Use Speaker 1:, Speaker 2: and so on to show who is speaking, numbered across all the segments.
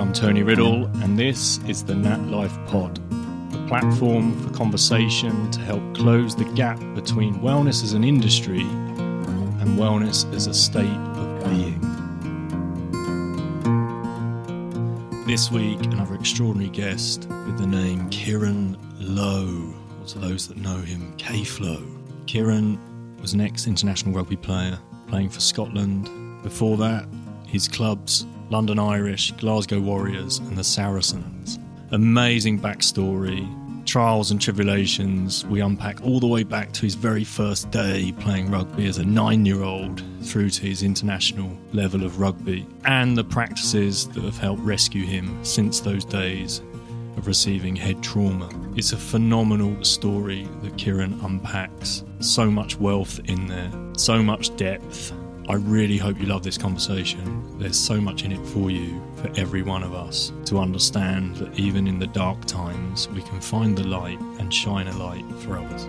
Speaker 1: I'm Tony Riddle, and this is the Nat Life Pod, the platform for conversation to help close the gap between wellness as an industry and wellness as a state of being. This week, another extraordinary guest with the name Kieran Lowe, or to those that know him, K-Flow. Kieran was an ex-international rugby player playing for Scotland. Before that, his clubs, London Irish, Glasgow Warriors and the Saracens. Amazing backstory, trials and tribulations. We unpack all the way back to his very first day playing rugby as a 9-year-old through to his international level of rugby and the practices that have helped rescue him since those days of receiving head trauma. It's a phenomenal story that Kieran unpacks. So much wealth in there, so much depth. I really hope you love this conversation. There's so much in it for you, for every one of us, to understand that even in the dark times, we can find the light and shine a light for others.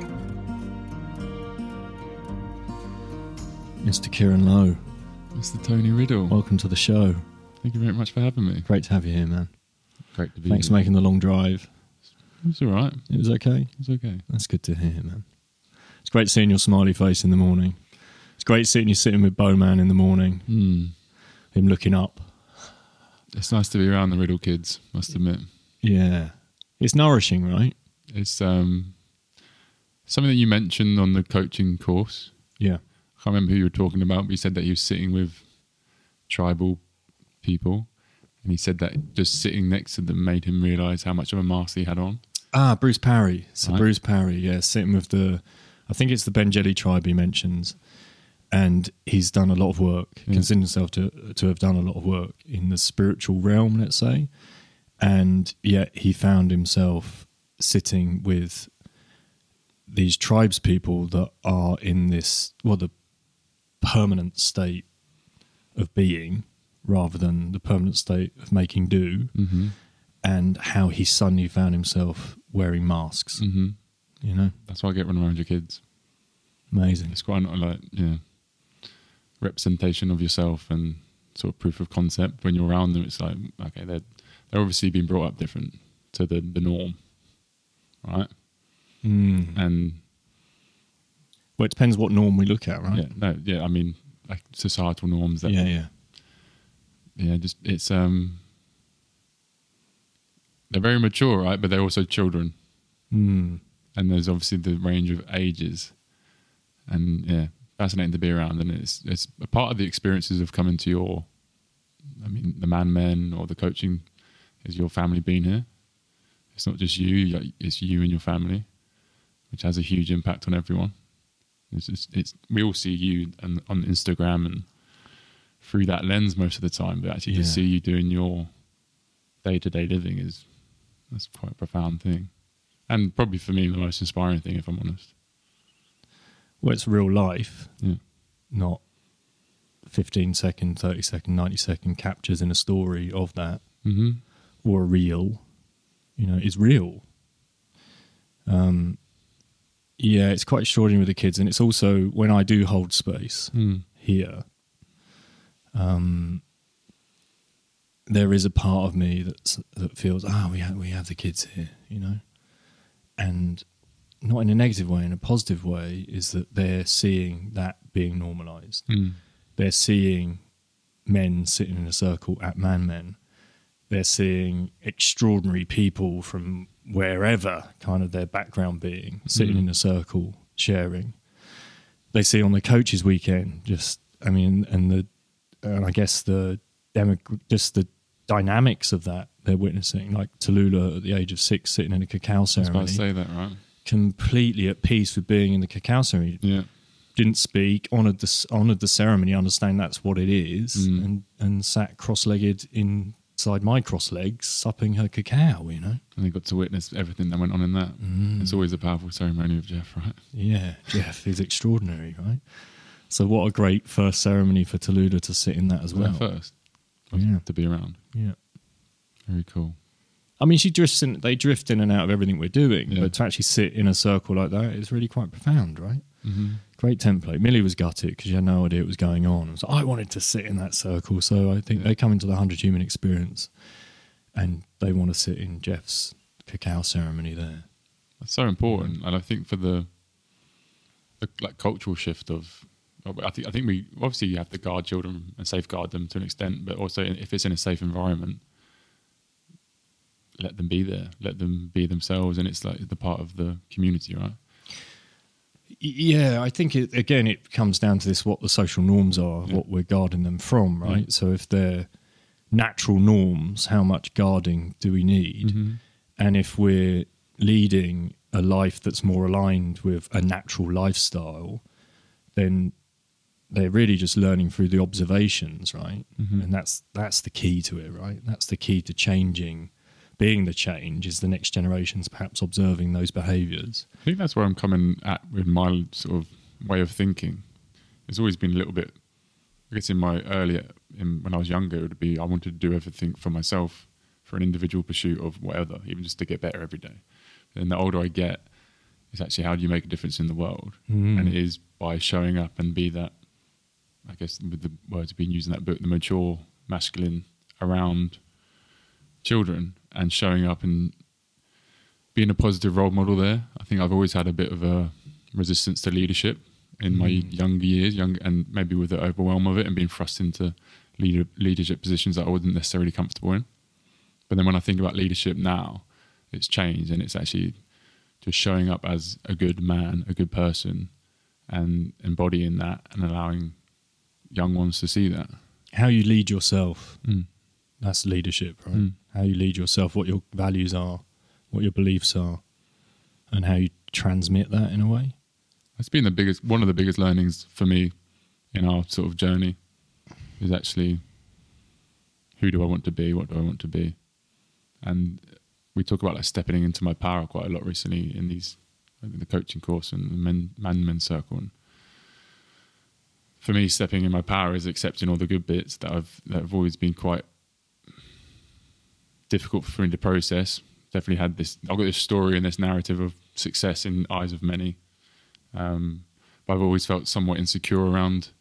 Speaker 1: Mr. Kieran Lowe.
Speaker 2: Mr. Tony Riddle.
Speaker 1: Welcome to the show.
Speaker 2: Thank you very much for having me.
Speaker 1: Great to have you here, man.
Speaker 2: Great to be
Speaker 1: Thanks
Speaker 2: here.
Speaker 1: for making the long drive.
Speaker 2: It was all right.
Speaker 1: It was okay?
Speaker 2: It was okay.
Speaker 1: That's good to hear, man. It's great seeing your smiley face in the morning. It's great seeing you sitting with Bowman in the morning, him looking up.
Speaker 2: It's nice to be around the Riddle kids, must admit.
Speaker 1: Yeah. It's nourishing, right?
Speaker 2: It's something that you mentioned on the coaching course.
Speaker 1: Yeah.
Speaker 2: I can't remember who you were talking about, but you said that he was sitting with tribal people, and he said that just sitting next to them made him realise how much of a mask he had on.
Speaker 1: Bruce Parry. So
Speaker 2: Right.
Speaker 1: Bruce Parry, yeah, sitting with I think it's the Benjeli tribe he mentions. And he's done a lot of work, considers himself to have done a lot of work in the spiritual realm, let's say. And yet he found himself sitting with these tribes people that are in this, the permanent state of being rather than the permanent state of making do.
Speaker 2: Mm-hmm.
Speaker 1: And how he suddenly found himself wearing masks.
Speaker 2: Mm-hmm.
Speaker 1: You know?
Speaker 2: That's why I get run around your kids.
Speaker 1: Amazing.
Speaker 2: It's quite representation of yourself and sort of proof of concept. When you're around them, it's like, okay, they're obviously being brought up different to the norm, right? And
Speaker 1: well, it depends what norm we look at, right?
Speaker 2: I mean, like societal norms. That, just it's they're very mature, right? But they're also children, and there's obviously the range of ages, and fascinating to be around, and it's a part of the experiences of coming to the Man Men or the coaching is your family being here. It's not just you; it's you and your family, which has a huge impact on everyone. We all see you on Instagram and through that lens most of the time, but actually to see you doing your day-to-day living that's quite a profound thing, and probably for me the most inspiring thing, if I'm honest.
Speaker 1: Well, it's real life, not 15-second, 30-second, 90-second captures in a story of that, or a reel. It's real. It's quite extraordinary with the kids, and it's also when I do hold space here. There is a part of me that feels, we have the kids here, and not in a negative way, in a positive way, is that they're seeing that being normalised. They're seeing men sitting in a circle at Man Men. They're seeing extraordinary people from wherever kind of their background being, sitting in a circle, sharing. They see on the coaches' weekend, and I guess the dynamics of that they're witnessing, like Tallulah at the age of 6 sitting in a cacao ceremony.
Speaker 2: I was about to say that, right?
Speaker 1: Completely at peace with being in the cacao ceremony.
Speaker 2: Yeah.
Speaker 1: Didn't speak, honoured the ceremony, understand that's what it is, and sat cross-legged inside my cross legs, supping her cacao, And
Speaker 2: they got to witness everything that went on in that. It's always a powerful ceremony of Jeff, right?
Speaker 1: Yeah, Jeff is extraordinary, right? So what a great first ceremony for Tallulah to sit in that as well.
Speaker 2: First. To be around.
Speaker 1: Yeah.
Speaker 2: Very cool.
Speaker 1: I mean, they drift in and out of everything we're doing, but to actually sit in a circle like that is really quite profound, right? Great template. Millie was gutted because she had no idea what was going on. So I wanted to sit in that circle. So I think they come into the 100 Human experience and they want to sit in Jeff's cacao ceremony there.
Speaker 2: That's so important, and I think for the like cultural shift of, I think we obviously you have to guard children and safeguard them to an extent, but also if it's in a safe environment, let them be there, let them be themselves, and it's like the part of the community, right?
Speaker 1: Yeah, I think it comes down to this: what the social norms are, what we're guarding them from, right?
Speaker 2: Yeah.
Speaker 1: So if they're natural norms, how much guarding do we need?
Speaker 2: Mm-hmm.
Speaker 1: And if we're leading a life that's more aligned with a natural lifestyle, then they're really just learning through the observations, right?
Speaker 2: Mm-hmm.
Speaker 1: And that's the key to it, right? That's the key to changing. Being the change is the next generations perhaps observing those behaviours.
Speaker 2: I think that's where I'm coming at with my sort of way of thinking. It's always been a little bit, I guess when I was younger, it would be I wanted to do everything for myself, for an individual pursuit of whatever, even just to get better every day. And the older I get, it's actually how do you make a difference in the world? And it is by showing up and be that, I guess with the words being used in that book, the mature masculine around children and showing up and being a positive role model there. I think I've always had a bit of a resistance to leadership in my younger years, and maybe with the overwhelm of it and being thrust into leadership positions that I wasn't necessarily comfortable in. But then when I think about leadership now, it's changed, and it's actually just showing up as a good man, a good person, and embodying that and allowing young ones to see that.
Speaker 1: How you lead yourself, that's leadership, right? How you lead yourself, what your values are, what your beliefs are, and how you transmit that in a way.
Speaker 2: That's been one of the biggest learnings for me in our sort of journey, is actually who do I want to be, what do I want to be. And we talk about like stepping into my power quite a lot recently in the coaching course and the men's circle. And for me, stepping in my power is accepting all the good bits that have always been quite difficult for me to process. Definitely had I've got this story and this narrative of success in the eyes of many. But I've always felt somewhat insecure around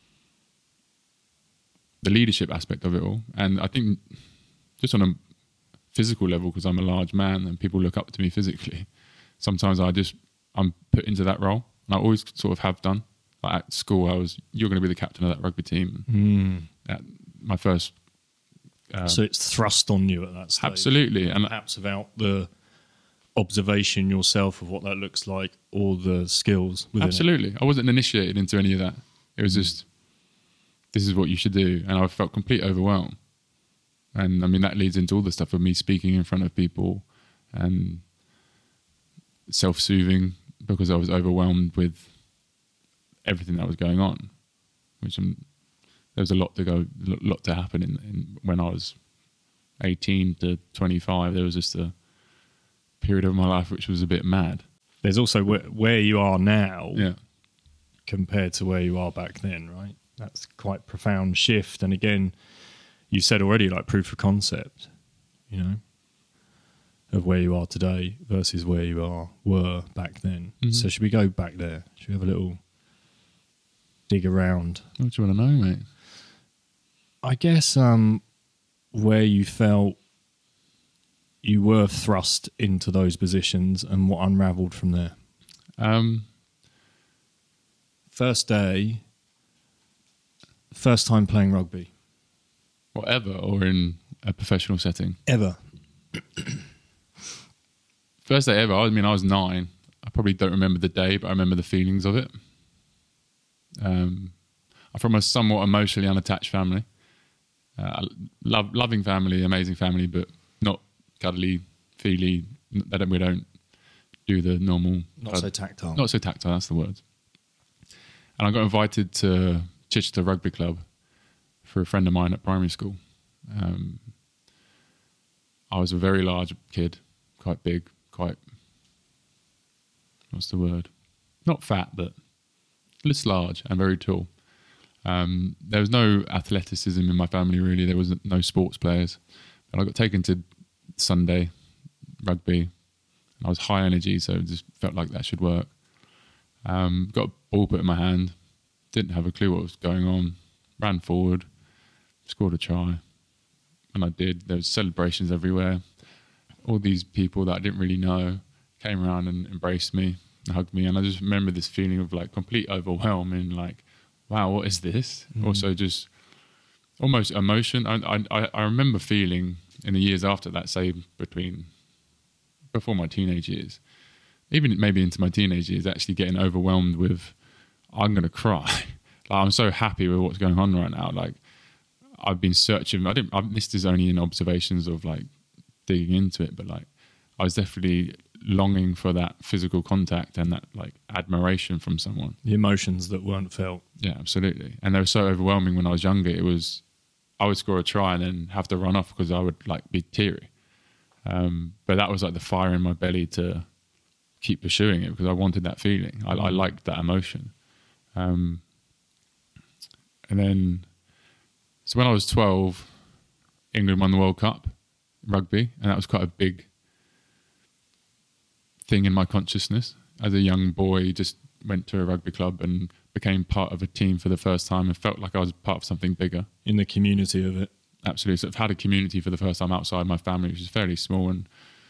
Speaker 2: the leadership aspect of it all. And I think just on a physical level, because I'm a large man and people look up to me physically, sometimes I'm put into that role. And I always sort of have done. Like at school, you're going to be the captain of that rugby team. At my first...
Speaker 1: so it's thrust on you at that stage.
Speaker 2: Absolutely. And
Speaker 1: perhaps without the observation yourself of what that looks like or the skills within
Speaker 2: absolutely. I wasn't initiated into any of that. It was just, this is what you should do. And I felt complete overwhelm. And I mean, that leads into all the stuff of me speaking in front of people and self-soothing because I was overwhelmed with everything that was going on, which there was a lot to happen in when I was 18 to 25. There was just a period of my life which was a bit mad.
Speaker 1: There's also where you are now compared to where you are back then, right? That's quite a profound shift. And again, you said already, like proof of concept, of where you are today versus where you were back then. So should we go back there? Should we have a little dig around?
Speaker 2: What do you want to know, mate?
Speaker 1: I guess where you felt you were thrust into those positions and what unravelled from there. First day, first time playing rugby.
Speaker 2: Whatever, or in a professional setting?
Speaker 1: Ever.
Speaker 2: First day ever. I mean, I was 9. I probably don't remember the day, but I remember the feelings of it. I'm from a somewhat emotionally unattached family. Loving family, amazing family, but not cuddly, feely. We don't do the normal.
Speaker 1: Not so tactile.
Speaker 2: Not so tactile, that's the word. And I got invited to Chichester Rugby Club for a friend of mine at primary school. I was a very large kid, quite big, what's the word? Not fat, but just large and very tall. There was no athleticism in my family, really. There was no sports players. But I got taken to Sunday rugby. And I was high energy, so it just felt like that should work. Got a ball put in my hand. Didn't have a clue what was going on. Ran forward. Scored a try. and I did. There was celebrations everywhere. All these people that I didn't really know came around and embraced me, and hugged me, and I just remember this feeling of like complete overwhelm and like, wow, what is this? Also just almost emotion. I remember feeling in the years after that, say before my teenage years, even maybe into my teenage years, actually getting overwhelmed with, I'm going to cry. Like, I'm so happy with what's going on right now. Like, I've been searching. This is only in observations of like digging into it, but like I was definitely longing for that physical contact and that like admiration from someone.
Speaker 1: The emotions that weren't felt.
Speaker 2: Yeah, absolutely. And they were so overwhelming when I was younger. I would score a try and then have to run off because I would like be teary. But that was like the fire in my belly to keep pursuing it because I wanted that feeling. I liked that emotion. And then, so when I was 12, England won the World Cup rugby, and that was quite a big thing in my consciousness. As a young boy, just went to a rugby club and became part of a team for the first time and felt like I was part of something bigger.
Speaker 1: In the community of it.
Speaker 2: Absolutely. So I've had a community for the first time outside my family, which is fairly small. And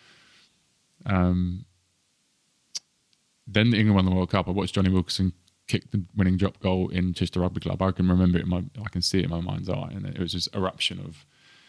Speaker 2: then England won the World Cup. I watched Johnny Wilkinson kick the winning drop goal in Chichester Rugby Club. I can remember it I can see it in my mind's eye. And it was just eruption of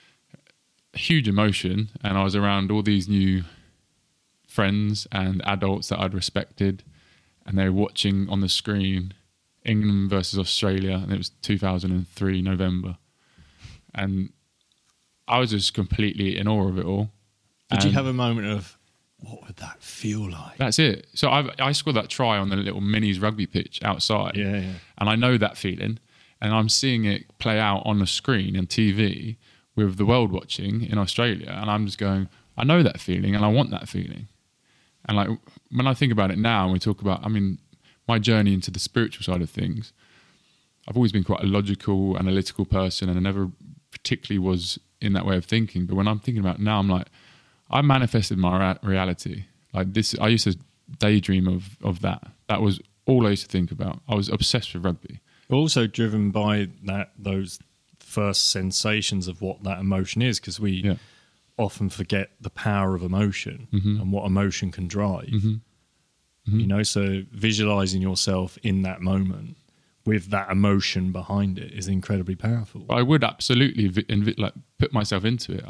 Speaker 2: huge emotion. And I was around all these new friends and adults that I'd respected. And they were watching on the screen England versus Australia. And it was 2003, November. And I was just completely in awe of it all.
Speaker 1: Did you have a moment of, what would that feel like?
Speaker 2: That's it. So I scored that try on the little minis rugby pitch outside.
Speaker 1: Yeah.
Speaker 2: And I know that feeling. And I'm seeing it play out on the screen and TV with the world watching in Australia. And I'm just going, I know that feeling and I want that feeling. And like when I think about it now and we talk about, my journey into the spiritual side of things, I've always been quite a logical, analytical person and I never particularly was in that way of thinking. But when I'm thinking about it now, I'm like, I manifested my reality. Like this, I used to daydream of that. That was all I used to think about. I was obsessed with rugby.
Speaker 1: Also driven by those first sensations of what that emotion is, because we often forget the power of emotion and what emotion can drive. You know, so visualizing yourself in that moment with that emotion behind it is incredibly powerful.
Speaker 2: I would absolutely put myself into it.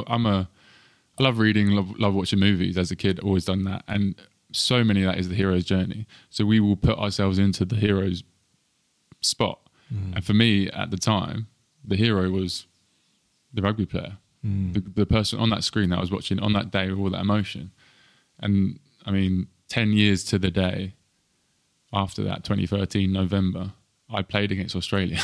Speaker 2: I love reading, love watching movies. As a kid, always done that, and so many of that is the hero's journey. So we will put ourselves into the hero's spot. And for me at the time, the hero was the rugby player, the person on that screen that I was watching on that day with all that emotion. And 10 years to the day after that, 2013 November, I played against Australia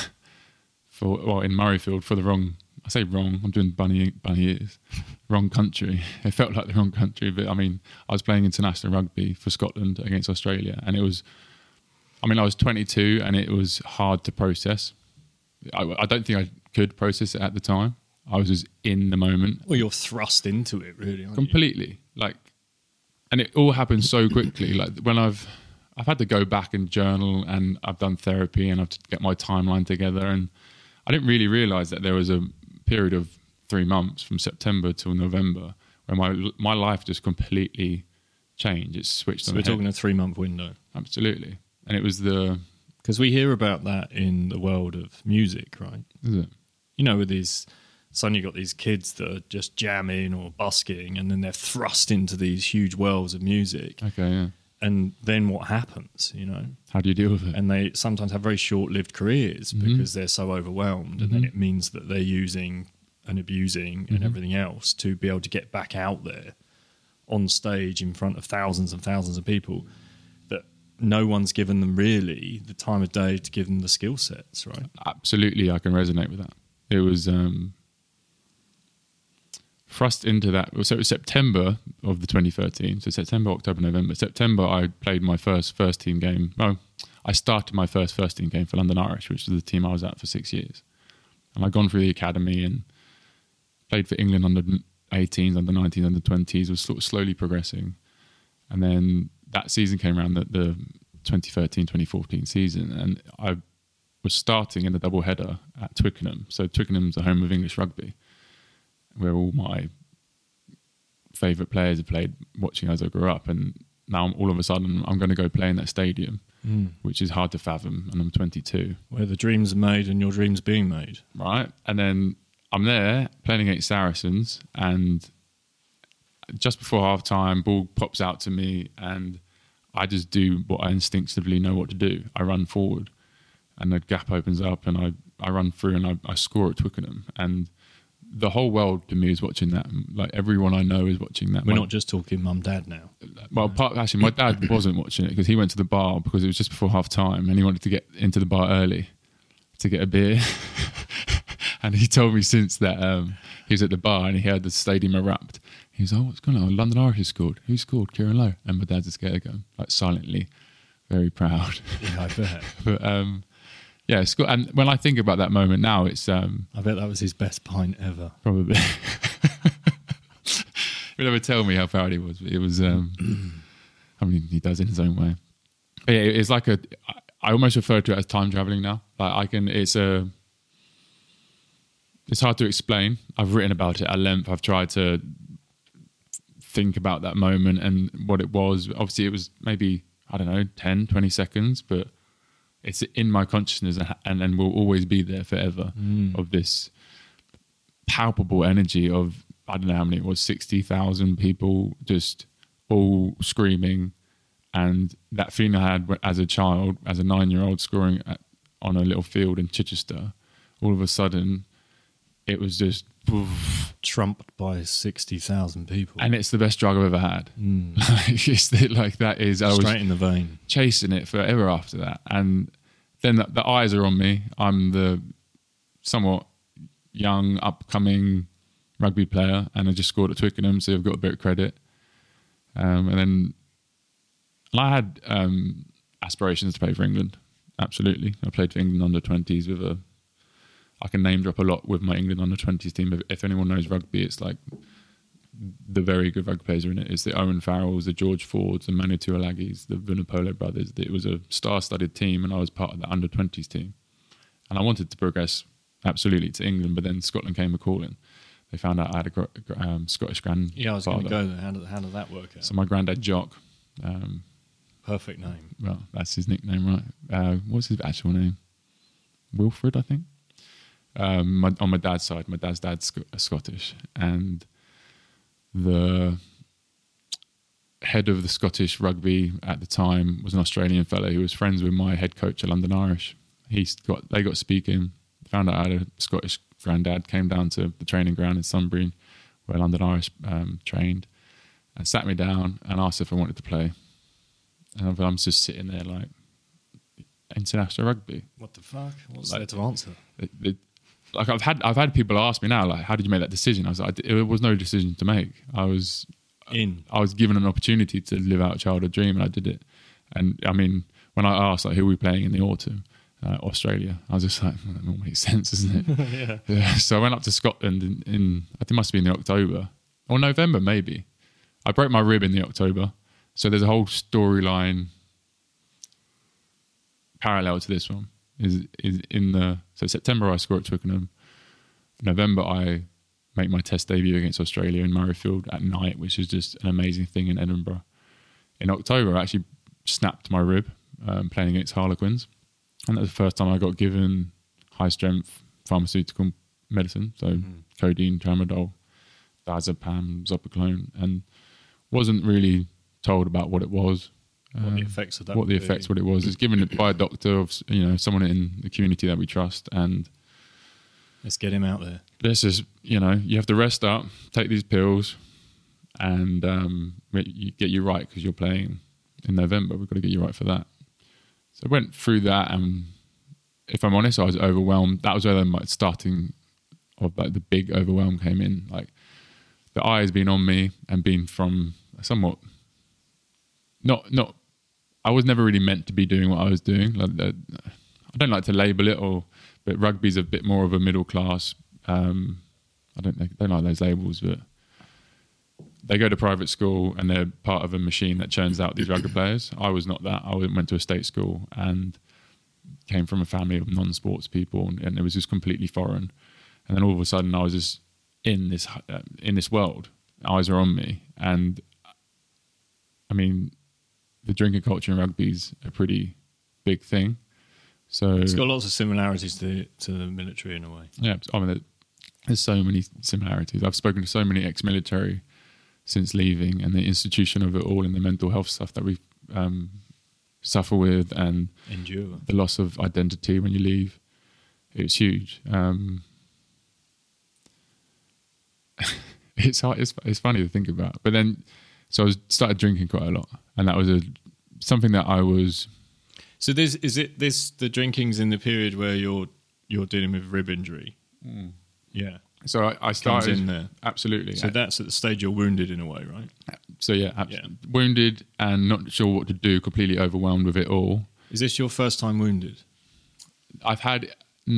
Speaker 2: in Murrayfield for the wrong. I say wrong. I'm doing bunny ears. Wrong country. It felt like the wrong country, but I was playing international rugby for Scotland against Australia, and it was. I was 22, and it was hard to process. I don't think I could process it at the time. I was just in the moment.
Speaker 1: Well, you're thrust into it, really, aren't
Speaker 2: completely.
Speaker 1: You?
Speaker 2: And it all happened so quickly. Like when I've had to go back and journal, and I've done therapy, and I've to get my timeline together, and I didn't really realise that there was a period of 3 months from September till November where my life just completely changed. It switched on.
Speaker 1: So we're talking a 3-month window.
Speaker 2: Absolutely. And it was
Speaker 1: because we hear about that in the world of music, right?
Speaker 2: Is it?
Speaker 1: You know, with these, suddenly you've got these kids that are just jamming or busking, and then they're thrust into these huge worlds of music.
Speaker 2: Okay, yeah.
Speaker 1: And then what happens, you know?
Speaker 2: How do you deal with it?
Speaker 1: And they sometimes have very short-lived careers because they're so overwhelmed, and then it means that they're using and abusing and everything else to be able to get back out there on stage in front of thousands and thousands of people that no one's given them really the time of day to give them the skill sets, right?
Speaker 2: Absolutely, I can resonate with that. It was thrust into that. So it was September of the 2013. So September, October, November. September, I played my first team game. Well, I started my first team game for London Irish, which was the team I was at for 6 years. And I'd gone through the academy and played for England under 18s, under 19s, under 20s, was sort of slowly progressing. And then that season came around, the 2013-2014 season, and I was starting in the double header at Twickenham. So Twickenham's the home of English rugby. where all my favourite players have played, watching as I grew up, and now all of a sudden I'm going to go play in that stadium, which is hard to fathom, and I'm 22.
Speaker 1: Where the dreams are made and your dreams being made.
Speaker 2: Right, and then I'm there playing against Saracens, and just before half time, ball pops out to me, and I just do what I instinctively know what to do. I run forward, and the gap opens up, and I run through, and I score at Twickenham. And the whole world to me is watching that. Like, everyone I know is watching that.
Speaker 1: We're not just talking mum, dad now.
Speaker 2: Well, actually, my dad wasn't watching it because he went to the bar because it was just before half time, and he wanted to get into the bar early to get a beer. And he told me since that he was at the bar and he heard the stadium erupt. He was, what's going on? London Irish has scored. Who scored? Kieran Lowe. And my dad's a scattergun, like silently, very proud.
Speaker 1: Yeah, I bet.
Speaker 2: But yeah, and when I think about that moment now, it's
Speaker 1: I bet that was his best pint ever.
Speaker 2: Probably. He'll never tell me how proud he was, but it was. I mean, he does in his own way. But yeah, it's like I almost refer to it as time traveling now. Like it's hard to explain. I've written about it at length. I've tried to think about that moment and what it was. Obviously, it was maybe, I don't know, 10, 20 seconds, but it's in my consciousness and will always be there forever, of this palpable energy of, I don't know how many it was, 60,000 people just all screaming. And that feeling I had as a child, as a 9-year-old scoring on a little field in Chichester, all of a sudden it was just
Speaker 1: trumped by 60,000 people,
Speaker 2: and it's the best drug I've ever had. That is, I was
Speaker 1: straight in the vein,
Speaker 2: chasing it forever after that. And then the eyes are on me. I'm the somewhat young, upcoming rugby player, and I just scored at Twickenham, so I've got a bit of credit. And I had aspirations to play for England. Absolutely, I played for England under 20s with I can name drop a lot with my England under 20s team. If anyone knows rugby, it's like the very good rugby players are in it. It's the Owen Farrells, the George Fords, the Manu Tuolagis, the Vunipola brothers. It was a star-studded team, and I was part of the under 20s team. And I wanted to progress absolutely to England, but then Scotland came a-calling. They found out I had a Scottish grandfather.
Speaker 1: Yeah, I was going to go there. How did that work out?
Speaker 2: So my granddad, Jock.
Speaker 1: Perfect name.
Speaker 2: Well, that's his nickname, right? What's his actual name? Wilfred, I think. On my dad's side, my dad's Scottish, and the head of the Scottish rugby at the time was an Australian fellow who was friends with my head coach at London Irish. They got speaking, found out I had a Scottish granddad, came down to the training ground in Sunbury where London Irish trained, and sat me down and asked if I wanted to play. And I'm just sitting there like, international rugby.
Speaker 1: What the fuck? What's there to answer?
Speaker 2: Like I've had people ask me now, like, how did you make that decision? I was like, it was no decision to make. I was given an opportunity to live out a childhood dream, and I did it. And I mean, when I asked like, who are we playing in the autumn, Australia, I was just like, well, that all makes sense, doesn't it? Yeah. So I went up to Scotland in I think it must be in the October or November maybe. I broke my rib in the October, so there's a whole storyline parallel to this one. So September I score at Twickenham. November I make my test debut against Australia in Murrayfield at night, which is just an amazing thing in Edinburgh. In October I actually snapped my rib playing against Harlequins, and that was the first time I got given high strength pharmaceutical medicine, so codeine, tramadol, diazepam, zopiclone, and wasn't really told about what it was.
Speaker 1: What the effects of that?
Speaker 2: What it was. It's given it by a doctor of someone in the community that we trust, and
Speaker 1: let's get him out there.
Speaker 2: This is you have to rest up, take these pills, and get you right because you're playing in November. We've got to get you right for that. So I went through that, and if I'm honest, I was overwhelmed. That was where the starting of like the big overwhelm came in. Like the eye has been on me and been from somewhat not. I was never really meant to be doing what I was doing. Like I don't like to label it, but rugby's a bit more of a middle class. I don't like those labels, but they go to private school and they're part of a machine that churns out these rugby players. I was not that. I went to a state school and came from a family of non-sports people, and it was just completely foreign. And then all of a sudden, I was just in this world. Eyes are on me, and I mean, the drinking culture in rugby is a pretty big thing. So
Speaker 1: it's got lots of similarities to the military in a way.
Speaker 2: Yeah, I mean, there's so many similarities. I've spoken to so many ex-military since leaving, and the institution of it all, and the mental health stuff that we suffer with, and
Speaker 1: endure,
Speaker 2: the loss of identity when you leave. It's huge. It's hard, it's funny to think about. But then, so I started drinking quite a lot, and that was something that I was.
Speaker 1: So the drinking's in the period where you're dealing with rib injury.
Speaker 2: Mm.
Speaker 1: Yeah.
Speaker 2: So I started
Speaker 1: in there.
Speaker 2: Absolutely.
Speaker 1: So that's at the stage you're wounded in a way, right?
Speaker 2: So wounded and not sure what to do, completely overwhelmed with it all.
Speaker 1: Is this your first time wounded?
Speaker 2: I've had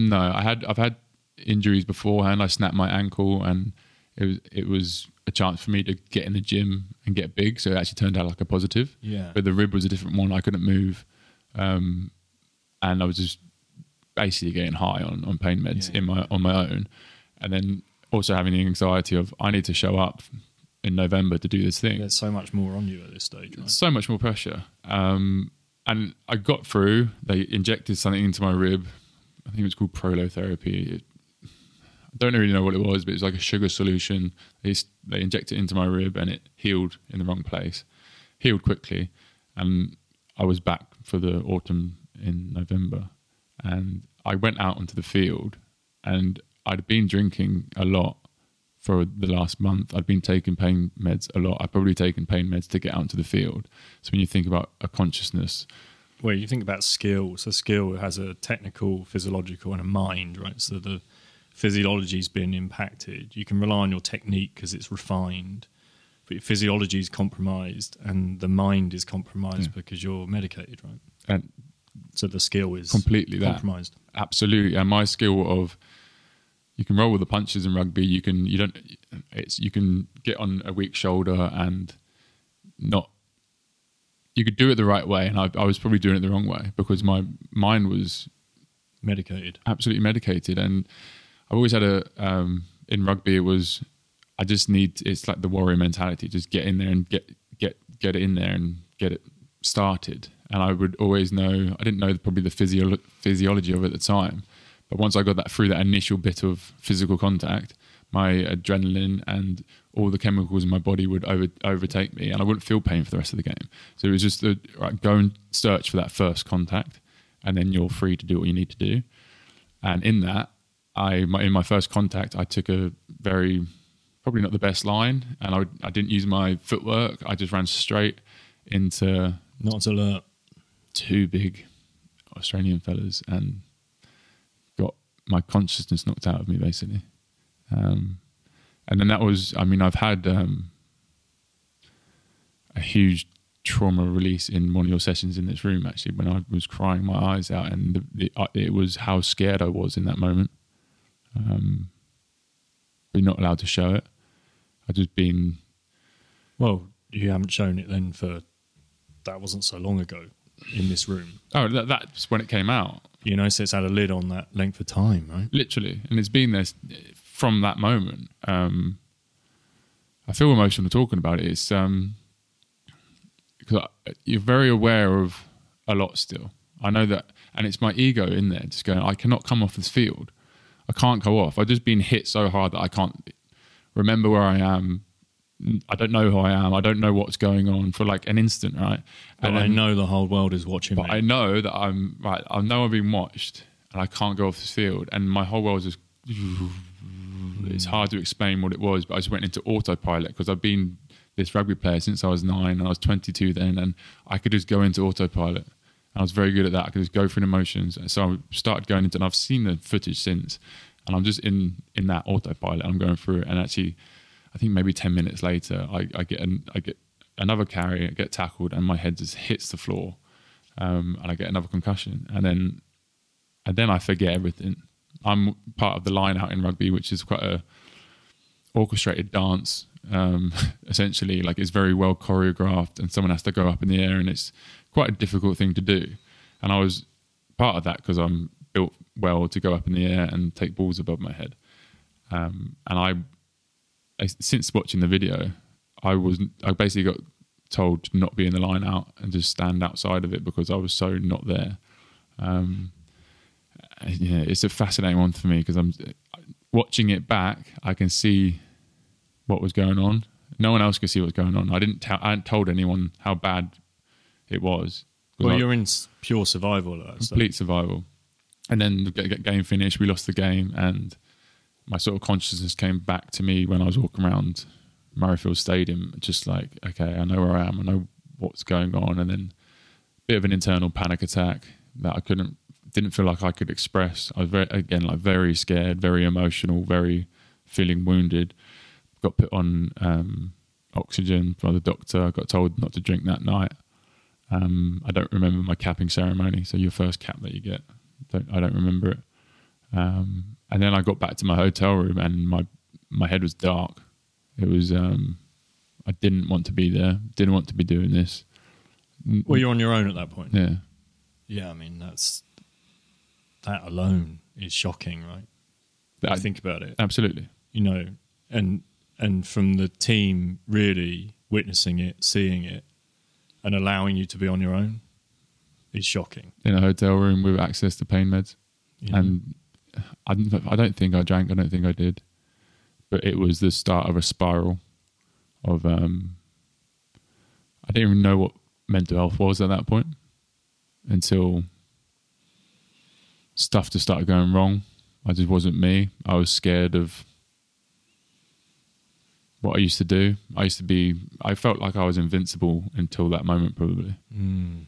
Speaker 2: injuries beforehand. I snapped my ankle, and it was a chance for me to get in the gym and get big. So it actually turned out like a positive.
Speaker 1: Yeah.
Speaker 2: But the rib was a different one. I couldn't move, and I was just basically getting high on pain meds on my own, and then also having the anxiety of I need to show up in November to do this thing.
Speaker 1: There's so much more on you at this stage, right?
Speaker 2: So much more pressure. And I got through. They injected something into my rib. I think it was called prolotherapy. I don't really know what it was, but it was like a sugar solution. They injected it into my rib, and it healed in the wrong place. Healed quickly, and I was back for the autumn in November. And I went out onto the field, and I'd been drinking a lot for the last month. I'd been taking pain meds a lot. I'd probably taken pain meds to get out into the field. So when you think about a consciousness...
Speaker 1: Well, you think about skill. So skill has a technical, physiological, and a mind, right? So the physiology's been impacted. You can rely on your technique because it's refined, but your physiology is compromised, and the mind is compromised because you're medicated, right?
Speaker 2: And
Speaker 1: so the skill is
Speaker 2: completely
Speaker 1: compromised.
Speaker 2: Absolutely. And my skill of... You can roll with the punches in rugby. You can get on a weak shoulder and not. You could do it the right way, and I was probably doing it the wrong way because my mind was
Speaker 1: medicated,
Speaker 2: absolutely medicated. And I've always had in rugby. It was I just need. It's like the warrior mentality. Just get in there and get it in there and get it started. And I would always know. I didn't know probably the physiology of it at the time. But once I got that through that initial bit of physical contact, my adrenaline and all the chemicals in my body would overtake me, and I wouldn't feel pain for the rest of the game. So it was just go and search for that first contact, and then you're free to do what you need to do. And in that, in my first contact, I took a probably not the best line, and I didn't use my footwork. I just ran straight into
Speaker 1: not alert,
Speaker 2: two big Australian fellas, and got my consciousness knocked out of me basically. And then that was, I mean, I've had a huge trauma release in one of your sessions in this room actually, when I was crying my eyes out, and it was how scared I was in that moment. But not allowed to show it. I've just been...
Speaker 1: Well, you haven't shown it then that wasn't so long ago in this room.
Speaker 2: Oh, that's when it came out.
Speaker 1: You know, so it's had a lid on that length of time, right?
Speaker 2: Literally. And it's been there from that moment. I feel emotional talking about it. It's because you're very aware of a lot still. I know that, and it's my ego in there just going, I cannot come off this field. I can't go off. I've just been hit so hard that I can't remember where I am. I don't know who I am. I don't know what's going on for like an instant, right?
Speaker 1: And I know the whole world is watching me.
Speaker 2: But I know that I'm right. I know I've been watched, and I can't go off this field. And my whole world is just... It's hard to explain what it was, but I just went into autopilot because I've been this rugby player since I was 9, and I was 22 then, and I could just go into autopilot. And I was very good at that. I could just go through the emotions. And so I started going into, and I've seen the footage since, and I'm just in that autopilot. I'm going through it, and actually, I think maybe 10 minutes later, I get another carry, I get tackled, and my head just hits the floor, and I get another concussion, and then I forget everything. I'm part of the line out in rugby, which is quite a orchestrated dance. Essentially, like it's very well choreographed, and someone has to go up in the air, and it's quite a difficult thing to do. And I was part of that because I'm built well to go up in the air and take balls above my head. And since watching the video, I basically got told to not be in the line out and just stand outside of it because I was so not there. It's a fascinating one for me because I'm watching it back. I can see what was going on. No one else could see what's going on. I hadn't told anyone how bad it was.
Speaker 1: Well, you're in pure survival.
Speaker 2: Complete survival. And then the game finished. We lost the game, and my sort of consciousness came back to me when I was walking around Murrayfield Stadium, just like, okay, I know where I am. I know what's going on. And then a bit of an internal panic attack that I didn't feel like I could express. I was very scared, very emotional, very feeling wounded. Got put on oxygen by the doctor. I got told not to drink that night. I don't remember my capping ceremony. So your first cap that you get, I don't remember it. And then I got back to my hotel room and my head was dark. It was, I didn't want to be there. Didn't want to be doing this.
Speaker 1: Well, you're on your own at that point.
Speaker 2: Yeah.
Speaker 1: Yeah, I mean, that alone is shocking, right? I think about it.
Speaker 2: Absolutely.
Speaker 1: And from the team really witnessing it, seeing it, and allowing you to be on your own is shocking.
Speaker 2: In a hotel room with access to pain meds. Yeah. And I don't think I drank. I don't think I did. But it was the start of a spiral of... I didn't even know what mental health was at that point until stuff just started going wrong. I just wasn't me. I was scared of what I used to do. I felt like I was invincible until that moment, probably. And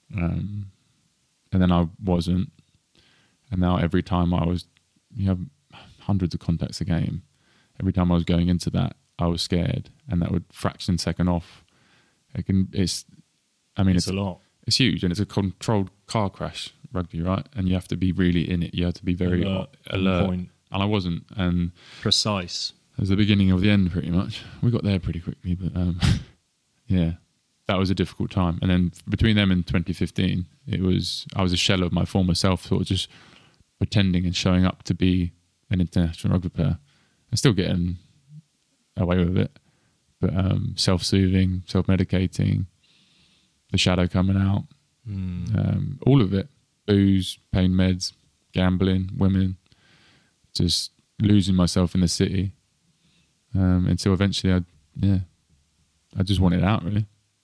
Speaker 2: then I wasn't. And now every time you have hundreds of contacts a game. Every time I was going into that, I was scared, and that would fraction second off. It's a lot. It's huge, and it's a controlled car crash, rugby, right? And you have to be really in it. You have to be very alert. Point. And I wasn't. And
Speaker 1: precise.
Speaker 2: It was the beginning of the end, pretty much. We got there pretty quickly, but yeah, that was a difficult time. And then between them and 2015, I was a shell of my former self, sort of just pretending and showing up to be an international rugby player. And still getting away with it, but self-soothing, self-medicating, the shadow coming out, all of it, booze, pain meds, gambling, women, just losing myself in the city until eventually I just wanted out, really.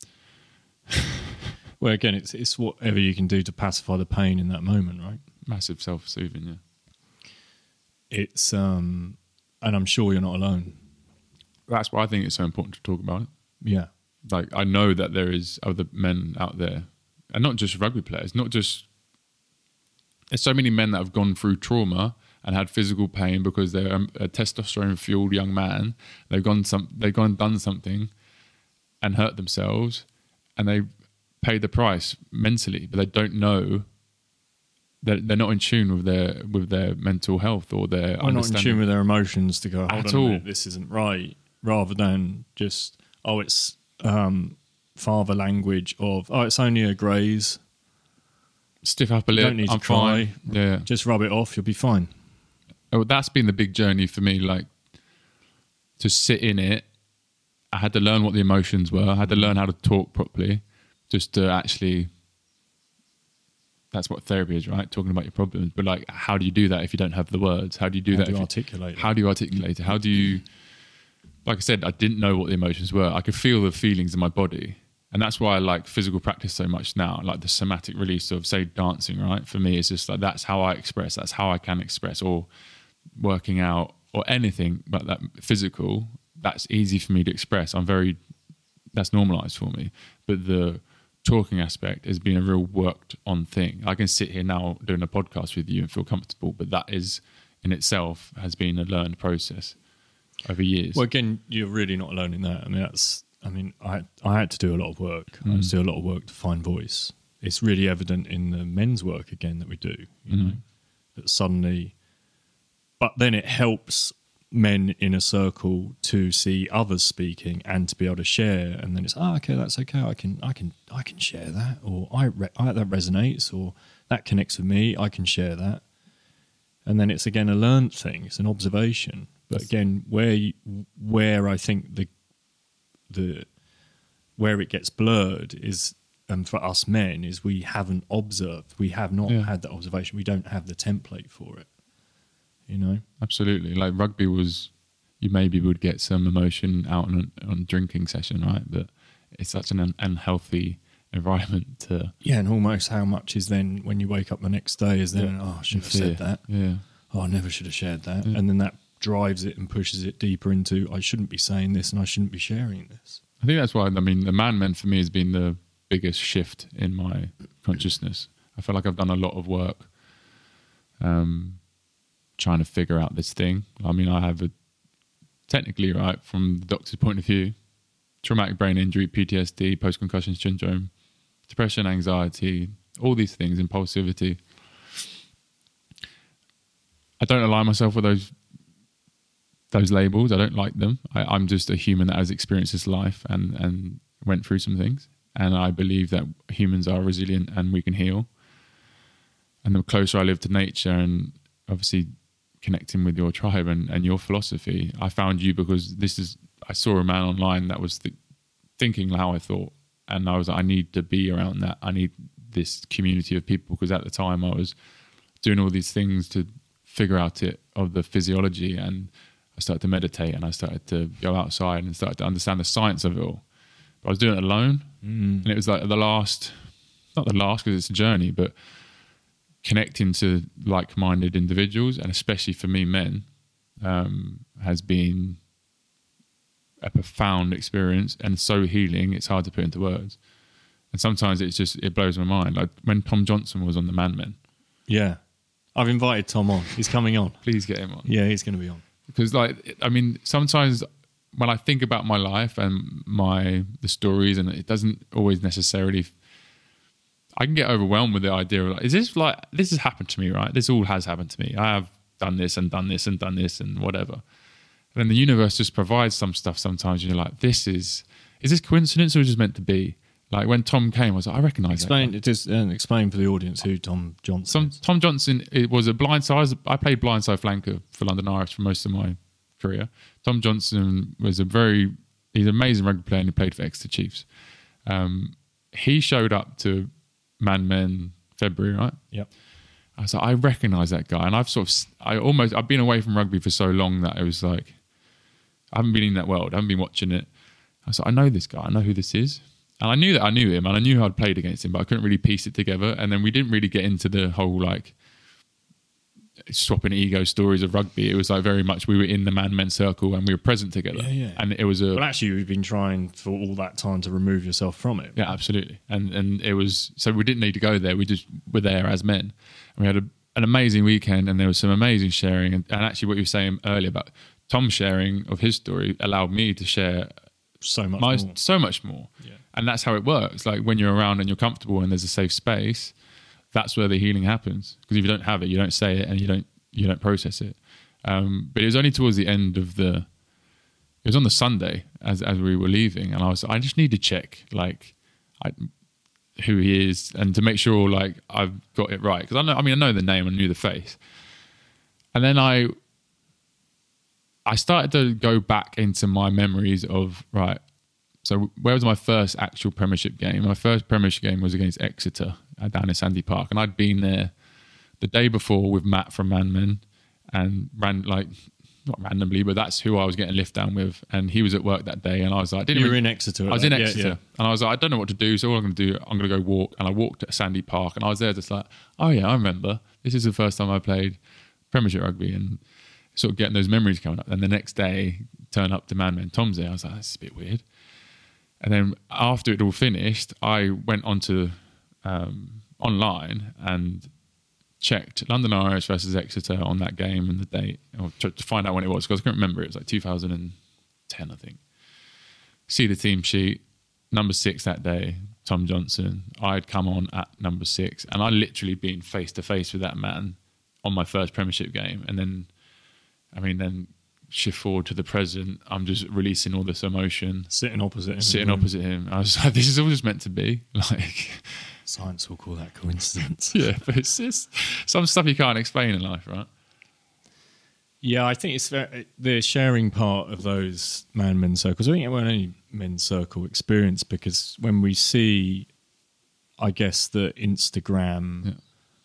Speaker 1: Well, again, it's whatever you can do to pacify the pain in that moment, right?
Speaker 2: Massive self-soothing, yeah.
Speaker 1: It's and I'm sure you're not alone.
Speaker 2: That's why I think it's so important to talk about it.
Speaker 1: Yeah.
Speaker 2: Like, I know that there is other men out there, and not just rugby players, there's so many men that have gone through trauma and had physical pain because they're a testosterone-fueled young man. They've gone and done something and hurt themselves, and they pay the price mentally, but they don't know. They're not in tune with their mental health or their understanding.
Speaker 1: Not in tune with their emotions to go, hold on a minute, this isn't right, rather than just, it's father language of, it's only a graze.
Speaker 2: Stiff upper lip,
Speaker 1: don't need to cry.
Speaker 2: Yeah.
Speaker 1: Just rub it off, you'll be fine.
Speaker 2: Oh, that's been the big journey for me, like, to sit in it. I had to learn what the emotions were. I had to learn how to talk properly, just to actually... That's what therapy is, right? Talking about your problems. But like, how do you do that if you don't have the words? How do you do that? How do you articulate it? How do you, like I said, I didn't know what the emotions were. I could feel the feelings in my body. And that's why I like physical practice so much now. Like the somatic release of, say, dancing, right? For me, it's just like, that's how I express. That's how I can express, or working out, or anything but that physical. That's easy for me to express. That's normalized for me. But the talking aspect has been a real worked on thing. I can sit here now doing a podcast with you and feel comfortable, but that is in itself has been a learned process over years.
Speaker 1: Well, again, you're really not alone in that. I had to do a lot of work. I had to do a lot of work to find voice. It's really evident in the men's work again that we do, you know, that suddenly, but then it helps men in a circle to see others speaking and to be able to share, and then it's okay, that's okay, I can share that, or that resonates, or that connects with me, I can share that. And then it's again a learned thing, it's an observation, But again, where I think the where it gets blurred is, for us men, is we haven't observed. We have not had that observation. We don't have the template for it. You know?
Speaker 2: Absolutely. Like rugby was, you maybe would get some emotion out on a drinking session, right? But it's such an unhealthy environment to...
Speaker 1: Yeah, and almost how much is then, when you wake up the next day, is then, I shouldn't have said that.
Speaker 2: Yeah.
Speaker 1: Oh, I never should have shared that. Yeah. And then that drives it and pushes it deeper into, I shouldn't be saying this and I shouldn't be sharing this.
Speaker 2: I think that's why, I mean, the Man Men for me has been the biggest shift in my consciousness. I feel like I've done a lot of work trying to figure out this thing. I mean, I have technically, right, from the doctor's point of view, traumatic brain injury, PTSD, post-concussion syndrome, depression, anxiety, all these things, impulsivity. I don't align myself with those labels. I don't like them. I'm just a human that has experienced this life and went through some things. And I believe that humans are resilient and we can heal. And the closer I live to nature and obviously connecting with your tribe and your philosophy, I found you because I saw a man online that was thinking how I thought. And I was like, I need to be around that. I need this community of people, because at the time I was doing all these things to figure out of the physiology, and I started to meditate and I started to go outside and started to understand the science of it all. But I was doing it alone, and it was like not the last because it's a journey, but connecting to like-minded individuals, and especially for me, men, has been a profound experience and so healing. It's hard to put into words, and sometimes it blows my mind. Like when Tom Johnson was on the Man Men. Yeah,
Speaker 1: I've invited Tom on. He's coming on.
Speaker 2: Please get him on.
Speaker 1: Yeah, he's going to be on.
Speaker 2: Because, like, I mean, sometimes when I think about my life and the stories, and it doesn't always necessarily, I can get overwhelmed with the idea of this has happened to me, right? This all has happened to me. I have done this and done this and done this and whatever. And then the universe just provides some stuff sometimes. And you're like, is this coincidence or is it just meant to be? Like when Tom came, I was like, I recognise that.
Speaker 1: Explain for the audience who Tom Johnson is.
Speaker 2: Tom Johnson, it was a blindside. I played blindside flanker for London Irish for most of my career. Tom Johnson was he's an amazing rugby player, and he played for Exeter Chiefs. He showed up to Man Men February, right?
Speaker 1: Yep.
Speaker 2: I was like, I recognise that guy, and I've been away from rugby for so long that it was like, I haven't been in that world. I haven't been watching it. I was like, I know this guy. I know who this is. And I knew that I knew him, and I knew how I'd played against him, but I couldn't really piece it together. And then we didn't really get into the whole like swapping ego stories of rugby. It was like very much we were in the Man Men circle and we were present together.
Speaker 1: Yeah.
Speaker 2: And it was
Speaker 1: well, actually, you've been trying for all that time to remove yourself from it.
Speaker 2: Yeah, absolutely. And it was, so we didn't need to go there. We just were there as men. And we had an amazing weekend, and there was some amazing sharing. And actually, what you were saying earlier about Tom sharing of his story allowed me to share
Speaker 1: so much more. Yeah.
Speaker 2: And that's how it works. Like when you're around and you're comfortable and there's a safe space, that's where the healing happens. Because if you don't have it, you don't say it and you don't process it. But it was only towards the end of it was on the Sunday as we were leaving, and I just need to check who he is and to make sure like I've got it right. Because I know the name, I knew the face. And then I started to go back into my memories of, right, so where was my first actual Premiership game? My first Premiership game was against Exeter down in Sandy Park. And I'd been there the day before with Matt from Man Men, and not randomly, but that's who I was getting lift down with. And he was at work that day. And I was like,
Speaker 1: you were in Exeter.
Speaker 2: I was in Exeter. Yeah. And I was like, I don't know what to do. So all I'm going to do, I'm going to go walk. And I walked at Sandy Park, and I was there just like, oh yeah, I remember. This is the first time I played Premiership rugby, and sort of getting those memories coming up. And the next day, turn up to Man Men, Tom's there. I was like, that's a bit weird. And then after it all finished, I went onto online and checked London Irish versus Exeter on that game and the date, or to find out when it was, because I couldn't remember. It was like 2010, I think. See the team sheet, number 6 that day, Tom Johnson. I'd come on at number 6, and I'd literally been face to face with that man on my first Premiership game. And then shift forward to the present, I'm just releasing all this emotion.
Speaker 1: Sitting opposite
Speaker 2: him. I was like, this is all just meant to be. Like,
Speaker 1: science will call that coincidence.
Speaker 2: Yeah, but it's just some stuff you can't explain in life, right?
Speaker 1: Yeah, I think it's the sharing part of those men's circles. I think it won't only men's circle experience, because when we see, I guess, the Instagram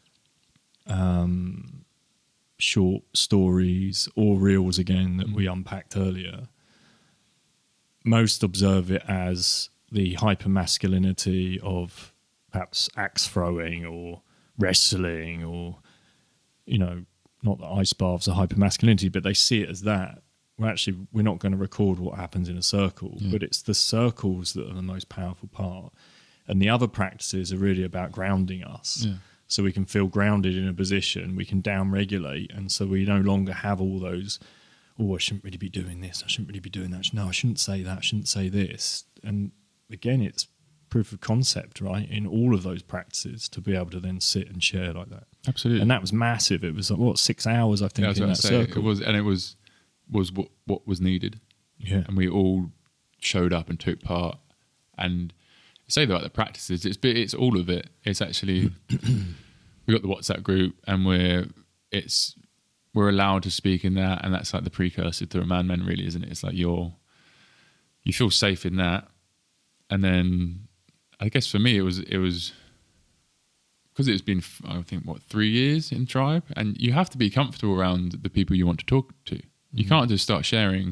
Speaker 1: short stories or reels again that we unpacked earlier, most observe it as the hypermasculinity of perhaps axe throwing or wrestling, or, you know, not that ice baths are hypermasculinity, but they see it as that. Well, actually, we're not going to record what happens in a circle, but it's the circles that are the most powerful part. And the other practices are really about grounding us. Yeah. So we can feel grounded in a position, we can down-regulate, and so we no longer have all those, oh, I shouldn't really be doing this, I shouldn't really be doing that, no, I shouldn't say that, I shouldn't say this. And again, it's proof of concept, right, in all of those practices, to be able to then sit and share like that.
Speaker 2: Absolutely.
Speaker 1: And that was massive. It was like, 6 hours, I think, in that circle.
Speaker 2: It was what was needed.
Speaker 1: Yeah.
Speaker 2: And we all showed up and took part. And say about the practices, it's all of it. It's actually we got the WhatsApp group, and we're allowed to speak in that, and that's like the precursor to a man, really, isn't it? It's like you feel safe in that. And then I guess for me it was because it's been, I think, 3 years in Tribe, and you have to be comfortable around the people you want to talk to. You can't just start sharing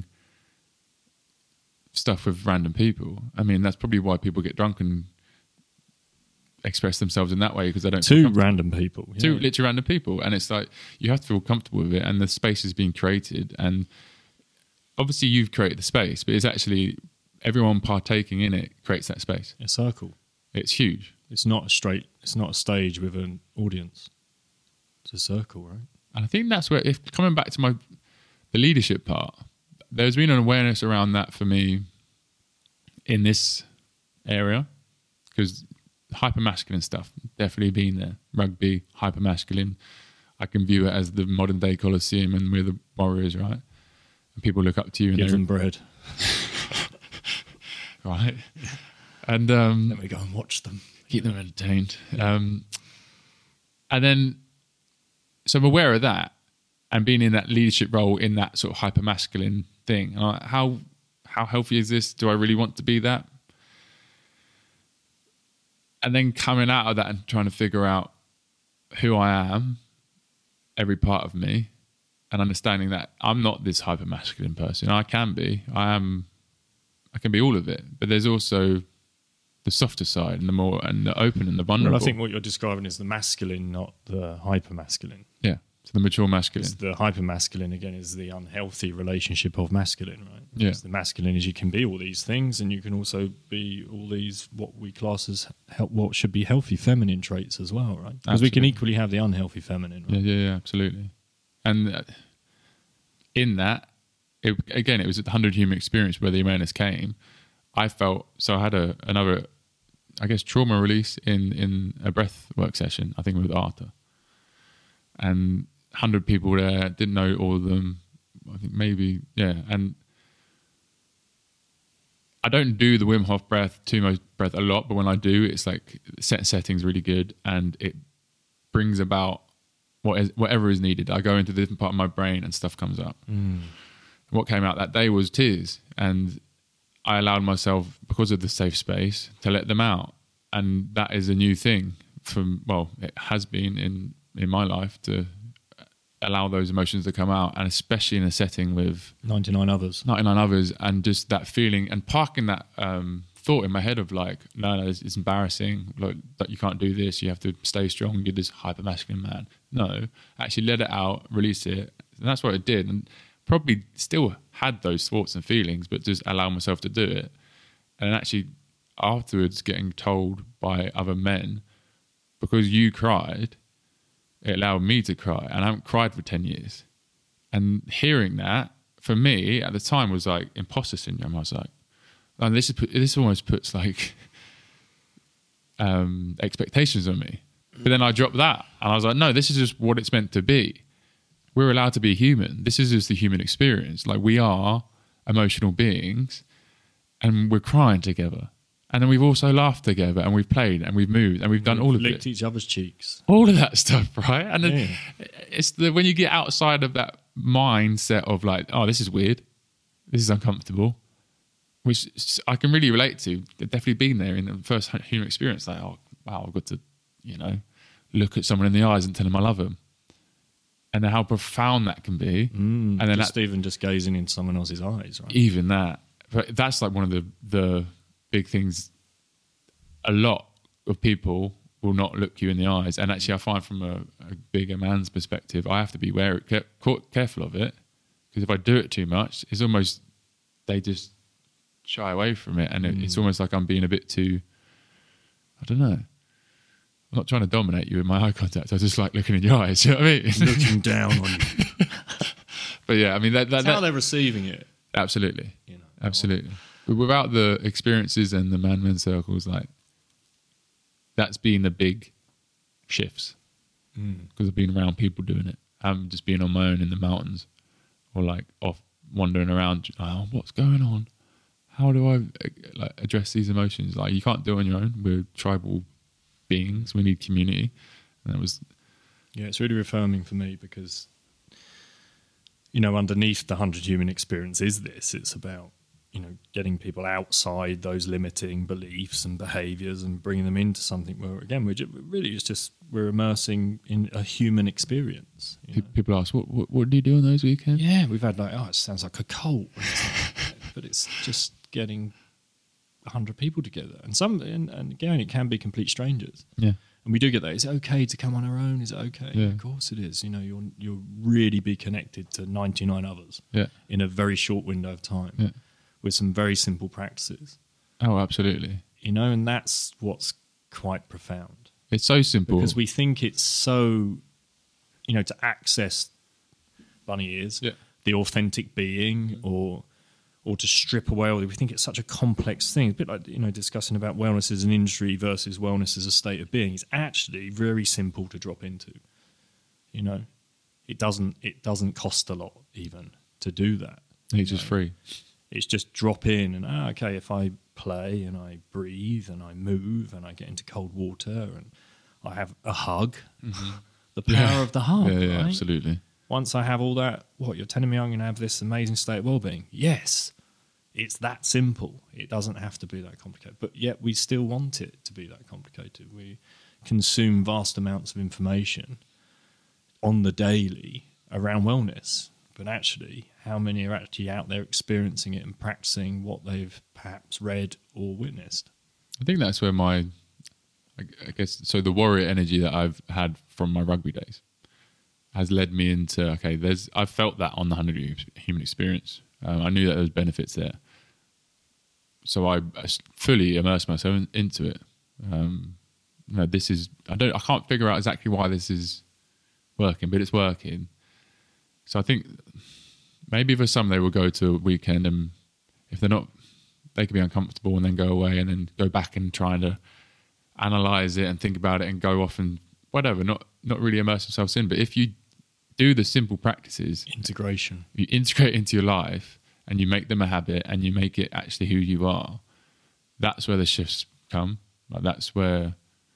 Speaker 2: stuff with random people. I mean, that's probably why people get drunk and express themselves in that way, because they don't
Speaker 1: two random people. Yeah.
Speaker 2: Two literally random people. And it's like, you have to feel comfortable with it, and the space is being created. And obviously you've created the space, but it's actually everyone partaking in it creates that space.
Speaker 1: A circle.
Speaker 2: It's huge.
Speaker 1: It's not a stage with an audience. It's a circle, right?
Speaker 2: And I think that's where, if coming back to the leadership part, there's been an awareness around that for me in this area, because hypermasculine stuff definitely been there. Rugby, hypermasculine. I can view it as the modern day Colosseum, and we're the warriors, right? And people look up to you and
Speaker 1: give them bread.
Speaker 2: Right. And
Speaker 1: then we go and watch them.
Speaker 2: Keep them entertained. And then, so I'm aware of that, and being in that leadership role in that sort of hypermasculine thing. And how healthy is this? Do I really want to be that? And then coming out of that and trying to figure out who I am, every part of me, and understanding that I'm not this hypermasculine person. I can be. I can be all of it. But there's also the softer side, and the open and the vulnerable.
Speaker 1: Well, I think what you're describing is the masculine, not the hypermasculine.
Speaker 2: Yeah. So the mature masculine.
Speaker 1: The hypermasculine, again, is the unhealthy relationship of masculine, right?
Speaker 2: Yeah.
Speaker 1: The masculine is you can be all these things, and you can also be all these what we class as what should be healthy feminine traits as well, right? Because we can equally have the unhealthy feminine, right?
Speaker 2: Yeah, absolutely. And in that, it was a 100 human experience where the awareness came. I felt, so I had another, I guess, trauma release in a breath work session, I think with Arthur. And 100 people there, didn't know all of them. I think maybe, yeah. And I don't do the Wim Hof breath, too much breath a lot, but when I do, it's like setting's really good, and it brings about whatever is needed. I go into a different part of my brain and stuff comes up. What came out that day was tears, and I allowed myself, because of the safe space, to let them out. And that is a new thing it has been in my life, to allow those emotions to come out, and especially in a setting with
Speaker 1: 99 others,
Speaker 2: and just that feeling, and parking that thought in my head of like, no, it's embarrassing, like that you can't do this, you have to stay strong, you're this hypermasculine man. No, actually let it out, release it, and that's what it did. And probably still had those thoughts and feelings, but just allow myself to do it. And actually afterwards getting told by other men, because you cried, it allowed me to cry, and I haven't cried for 10 years. And hearing that, for me, at the time, was like imposter syndrome. I was like, and this almost puts like expectations on me. But then I dropped that, and I was like, no, this is just what it's meant to be. We're allowed to be human. This is just the human experience. Like, we are emotional beings, and we're crying together. And then we've also laughed together, and we've played, and we've moved, and we've done all of
Speaker 1: licked
Speaker 2: it.
Speaker 1: each other's cheeks.
Speaker 2: All of that stuff, right? And then it's when you get outside of that mindset of like, oh, this is weird, this is uncomfortable, which I can really relate to. I've definitely been there in the first human experience. Like, oh wow, I've got to, look at someone in the eyes and tell them I love them, and how profound that can be. And then
Speaker 1: even just gazing into someone else's eyes, right?
Speaker 2: Even that, but that's like one of the big things. A lot of people will not look you in the eyes, and actually I find from a bigger man's perspective, I have to be careful of it, because if I do it too much, it's almost, they just shy away from it, and it's almost like I'm being a bit too, I don't know, I'm not trying to dominate you with my eye contact, I just like looking in your eyes, you know what I mean?
Speaker 1: Looking down on you.
Speaker 2: But yeah, I mean
Speaker 1: that's how they're receiving it.
Speaker 2: Absolutely. Absolutely. But without the experiences and the man circles, like, that's been the big shifts, because I've been around people doing it. I'm just being on my own in the mountains, or like off wandering around. Oh, what's going on? How do I address these emotions? Like, you can't do it on your own. We're tribal beings. We need community. And that was,
Speaker 1: it's really affirming for me, because underneath the 100 Human Experience is this. It's about getting people outside those limiting beliefs and behaviours and bringing them into something where, again, we're immersing in a human experience.
Speaker 2: People ask, what do you do on those weekends?
Speaker 1: Yeah, we've had it sounds like a cult, but it's just getting 100 people together, and again, it can be complete strangers.
Speaker 2: Yeah,
Speaker 1: and we do get that. Is it okay to come on our own? Is it okay?
Speaker 2: Yeah.
Speaker 1: Of course it is. You'll really be connected to 99 others.
Speaker 2: Yeah.
Speaker 1: In a very short window of time.
Speaker 2: Yeah.
Speaker 1: With some very simple practices.
Speaker 2: Oh, absolutely.
Speaker 1: And that's what's quite profound.
Speaker 2: It's so simple.
Speaker 1: Because we think it's so, to access bunny ears, the authentic being, or to strip away, we think it's such a complex thing. It's a bit like, discussing about wellness as an industry versus wellness as a state of being. It's actually very simple to drop into. It doesn't cost a lot even to do that.
Speaker 2: It's just free.
Speaker 1: It's just drop in and, okay, if I play and I breathe and I move and I get into cold water and I have a hug, the power of the hug,
Speaker 2: yeah,
Speaker 1: right?
Speaker 2: Absolutely.
Speaker 1: Once I have all that, you're telling me I'm going to have this amazing state of well-being? Yes, it's that simple. It doesn't have to be that complicated, but yet we still want it to be that complicated. We consume vast amounts of information on the daily around wellness. But actually, how many are actually out there experiencing it and practicing what they've perhaps read or witnessed?
Speaker 2: I think that's where I guess, so the warrior energy that I've had from my rugby days has led me into, I've felt that on the 100 Human Experience. I knew that there was benefits there. So I fully immersed myself into it. I can't figure out exactly why this is working, but it's working. So I think maybe for some they will go to a weekend, and if they're not, they can be uncomfortable and then go away and then go back and try to analyze it and think about it and go off and whatever, not really immerse themselves in. But if you do the simple practices,
Speaker 1: integration,
Speaker 2: you integrate into your life and you make them a habit and you make it actually who you are, that's where the shifts come. Like, that's where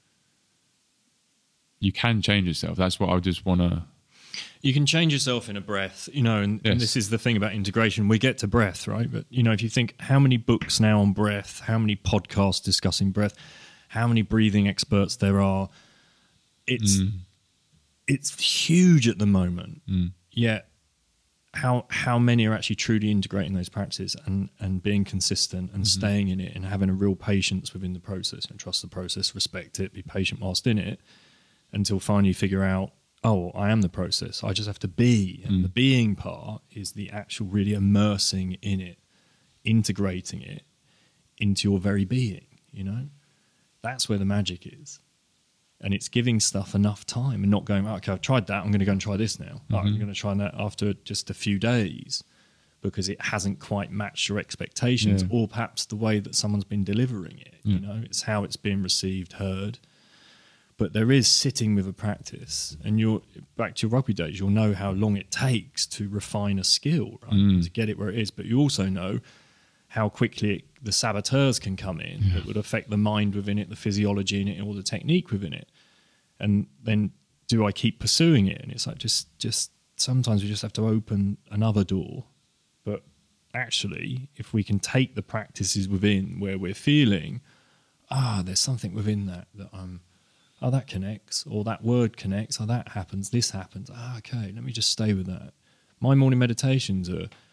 Speaker 2: you can change yourself. That's what I just want to...
Speaker 1: You can change yourself in a breath, and this is the thing about integration. We get to breath, right? But, if you think how many books now on breath, how many podcasts discussing breath, how many breathing experts there are, it's huge at the moment. Yet how many are actually truly integrating those practices and being consistent and staying in it and having a real patience within the process and trust the process, respect it, be patient whilst in it, until finally you figure out, oh, I am the process. I just have to be. And the being part is the actual really immersing in it, integrating it into your very being, That's where the magic is. And it's giving stuff enough time and not going, okay, I've tried that, I'm going to go and try this now. I'm going to try that after just a few days because it hasn't quite matched your expectations or perhaps the way that someone's been delivering it. It's how it's being received, heard. But there is sitting with a practice, and you're back to your rugby days, you'll know how long it takes to refine a skill, right? To get it where it is. But you also know how quickly the saboteurs can come in that would affect the mind within it, the physiology in it, or the technique within it. And then do I keep pursuing it? And it's like, just sometimes we just have to open another door. But actually, if we can take the practices within where we're feeling, there's something within that that connects, or that word connects, that happens, this happens. Okay, let me just stay with that. My morning meditations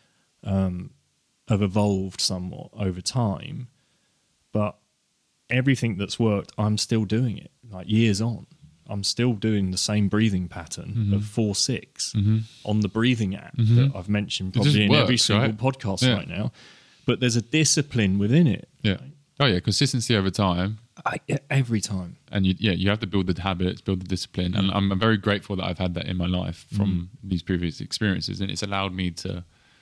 Speaker 1: have evolved somewhat over time, but everything that's worked, I'm still doing it. Like years on, I'm still doing the same breathing pattern of 4-6 on the breathing app that I've mentioned probably in every single podcast right now. But there's a discipline within it.
Speaker 2: Yeah. Right? Oh yeah, consistency over time.
Speaker 1: Every time. And
Speaker 2: you have to build the habits, build the discipline. And I'm very grateful that I've had that in my life from these previous experiences. And it's allowed me to,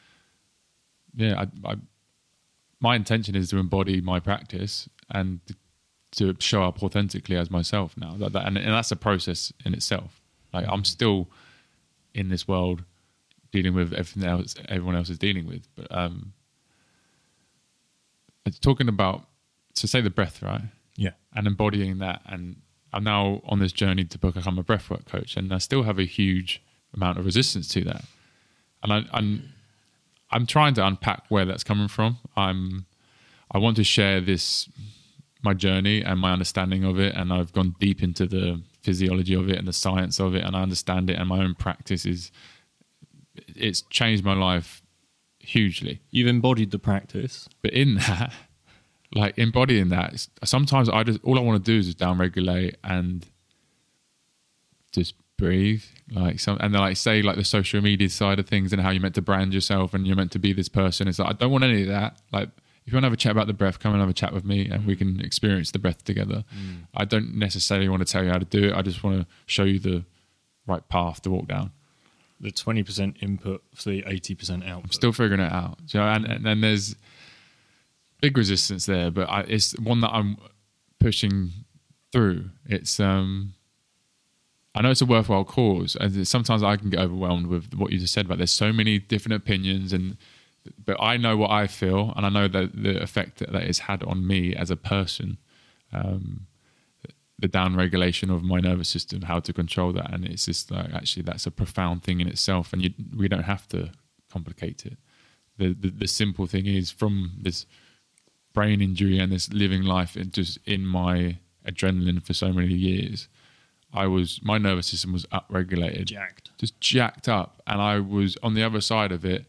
Speaker 2: my intention is to embody my practice and to show up authentically as myself now. And that's a process in itself. Like I'm still in this world dealing with everything else everyone else is dealing with. But it's talking about, so say the breath, right?
Speaker 1: Yeah.
Speaker 2: And embodying that. And I'm now on this journey to become a breathwork coach, and I still have a huge amount of resistance to that. And I'm trying to unpack where that's coming from. I want to share my journey and my understanding of it, and I've gone deep into the physiology of it and the science of it, and I understand it, and my own practice it's changed my life hugely.
Speaker 1: You've embodied the practice.
Speaker 2: But in that, like embodying that, sometimes all I want to do is just downregulate and just breathe. And then like say like the social media side of things and how you're meant to brand yourself and you're meant to be this person. It's like, I don't want any of that. Like if you want to have a chat about the breath, come and have a chat with me and we can experience the breath together. I don't necessarily want to tell you how to do it. I just want to show you the right path to walk down.
Speaker 1: The 20% input for the 80% output.
Speaker 2: I'm still figuring it out. You know, and then there's big resistance there, but it's one that I'm pushing through. It's I know it's a worthwhile cause, and sometimes I can get overwhelmed with what you just said about there's so many different opinions, but I know what I feel, and I know that the effect that it's had on me as a person, the down regulation of my nervous system, how to control that, and it's just like actually that's a profound thing in itself, and we don't have to complicate it. The simple thing is, from this brain injury and this living life in my adrenaline for so many years, my nervous system was upregulated, just jacked up, and I was on the other side of it,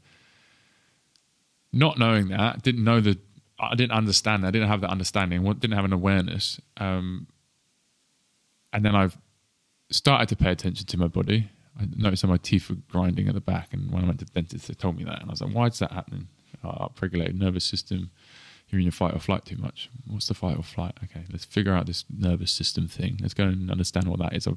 Speaker 2: not knowing that, I didn't understand that, I didn't have that understanding, didn't have an awareness, and then I've started to pay attention to my body. I noticed that my teeth were grinding at the back, and when I went to the dentist, they told me that, and I was like, why is that happening? Upregulated nervous system. You're in your fight or flight too much. What's the fight or flight? Okay, let's figure out this nervous system thing. Let's go and understand what that is.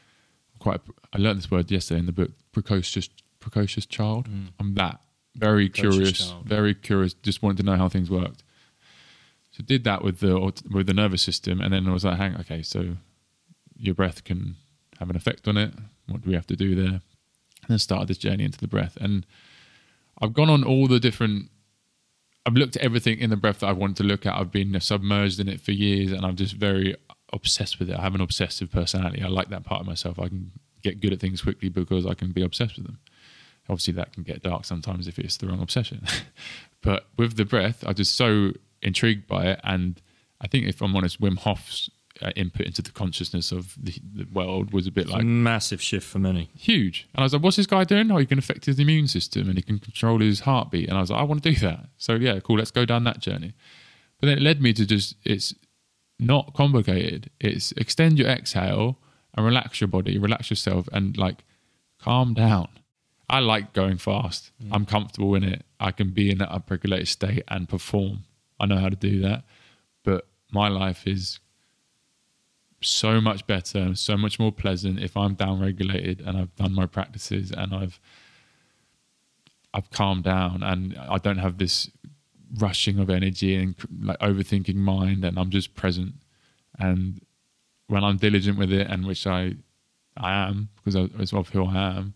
Speaker 2: I learned this word yesterday in the book, precocious child. I'm that. Very curious, just wanted to know how things worked. So did that with the nervous system, and then I was like, okay, so your breath can have an effect on it. What do we have to do there? And then started this journey into the breath. And I've gone on all the different, I've looked at everything in the breath that I wanted to look at. I've been submerged in it for years, and I'm just very obsessed with it. I have an obsessive personality. I like that part of myself. I can get good at things quickly because I can be obsessed with them. Obviously, that can get dark sometimes if it's the wrong obsession. But with the breath, I'm just so intrigued by it. And I think, if I'm honest, Wim Hof's input into the consciousness of the world was a bit like...
Speaker 1: a massive shift for many.
Speaker 2: Huge. And I was like, what's this guy doing? Oh, he can affect his immune system and he can control his heartbeat. And I was like, I want to do that. So yeah, cool, let's go down that journey. But then it led me to it's not complicated. It's extend your exhale and relax your body, relax yourself, and like calm down. I like going fast. I'm comfortable in it. I can be in that upregulated state and perform. I know how to do that. But my life is so much better and so much more pleasant if I'm down-regulated and I've done my practices and I've calmed down and I don't have this rushing of energy and like overthinking mind, and I'm just present. And when I'm diligent with it, and which I am, because it's of who I am,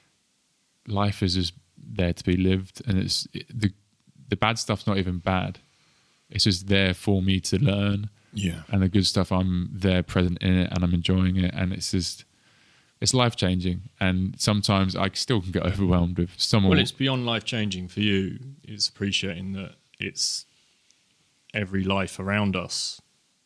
Speaker 2: life is just there to be lived, and the bad stuff's not even bad. It's just there for me to learn.
Speaker 1: Yeah.
Speaker 2: And the good stuff, I'm there present in it and I'm enjoying it. And it's just, it's life changing, and sometimes I still can get overwhelmed with someone.
Speaker 1: Well, it's beyond life changing for you. It's appreciating that it's every life around us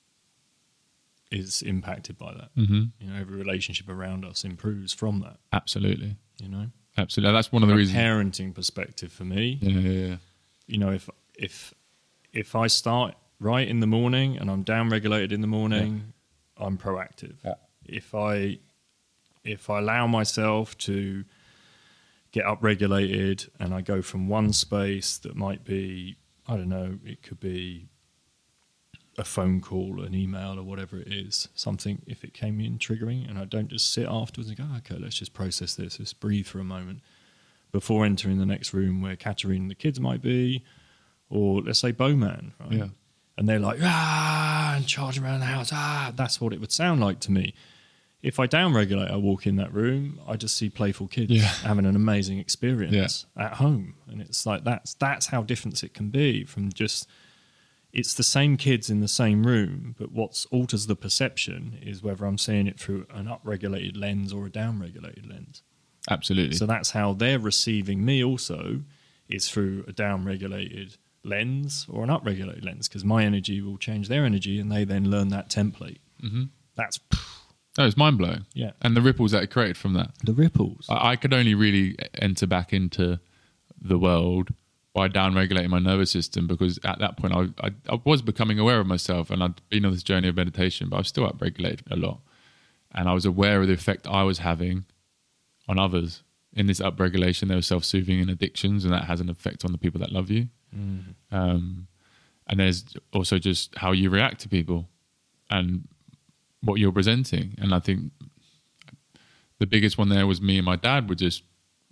Speaker 1: is impacted by that.
Speaker 2: Mm-hmm.
Speaker 1: You know, every relationship around us improves from that.
Speaker 2: Absolutely,
Speaker 1: You know,
Speaker 2: absolutely. That's one of the
Speaker 1: from a
Speaker 2: reasons.
Speaker 1: parenting perspective for me.
Speaker 2: Yeah.
Speaker 1: You know, if I start right in the morning and I'm down regulated in the morning, I'm proactive.
Speaker 2: Yeah.
Speaker 1: If I allow myself to get up regulated and I go from one space that might be, I don't know, it could be a phone call, an email, or whatever it is, something, if it came in triggering, and I don't just sit afterwards and go, okay, let's just process this, let's breathe for a moment before entering the next room where Katerina and the kids might be, or let's say Bowman, right?
Speaker 2: Yeah.
Speaker 1: And they're like, and charging around the house, that's what it would sound like to me. If I downregulate, I walk in that room, I just see playful kids having an amazing experience at home. And it's like, that's how different it can be from just, it's the same kids in the same room, but what alters the perception is whether I'm seeing it through an upregulated lens or a downregulated lens.
Speaker 2: Absolutely.
Speaker 1: So that's how they're receiving me also, is through a downregulated lens or an upregulated lens, because my energy will change their energy and they then learn that template.
Speaker 2: Mm-hmm.
Speaker 1: That's...
Speaker 2: Oh, it's mind blowing.
Speaker 1: Yeah.
Speaker 2: And the ripples that it created from that.
Speaker 1: The ripples.
Speaker 2: I could only really enter back into the world by down-regulating my nervous system, because at that point I was becoming aware of myself, and I'd been on this journey of meditation, but I was still up-regulated a lot. And I was aware of the effect I was having on others. In this up-regulation, there was self-soothing and addictions, and that has an effect on the people that love you.
Speaker 1: Mm.
Speaker 2: And there's also just how you react to people and what you're presenting. And I think the biggest one there was me and my dad would just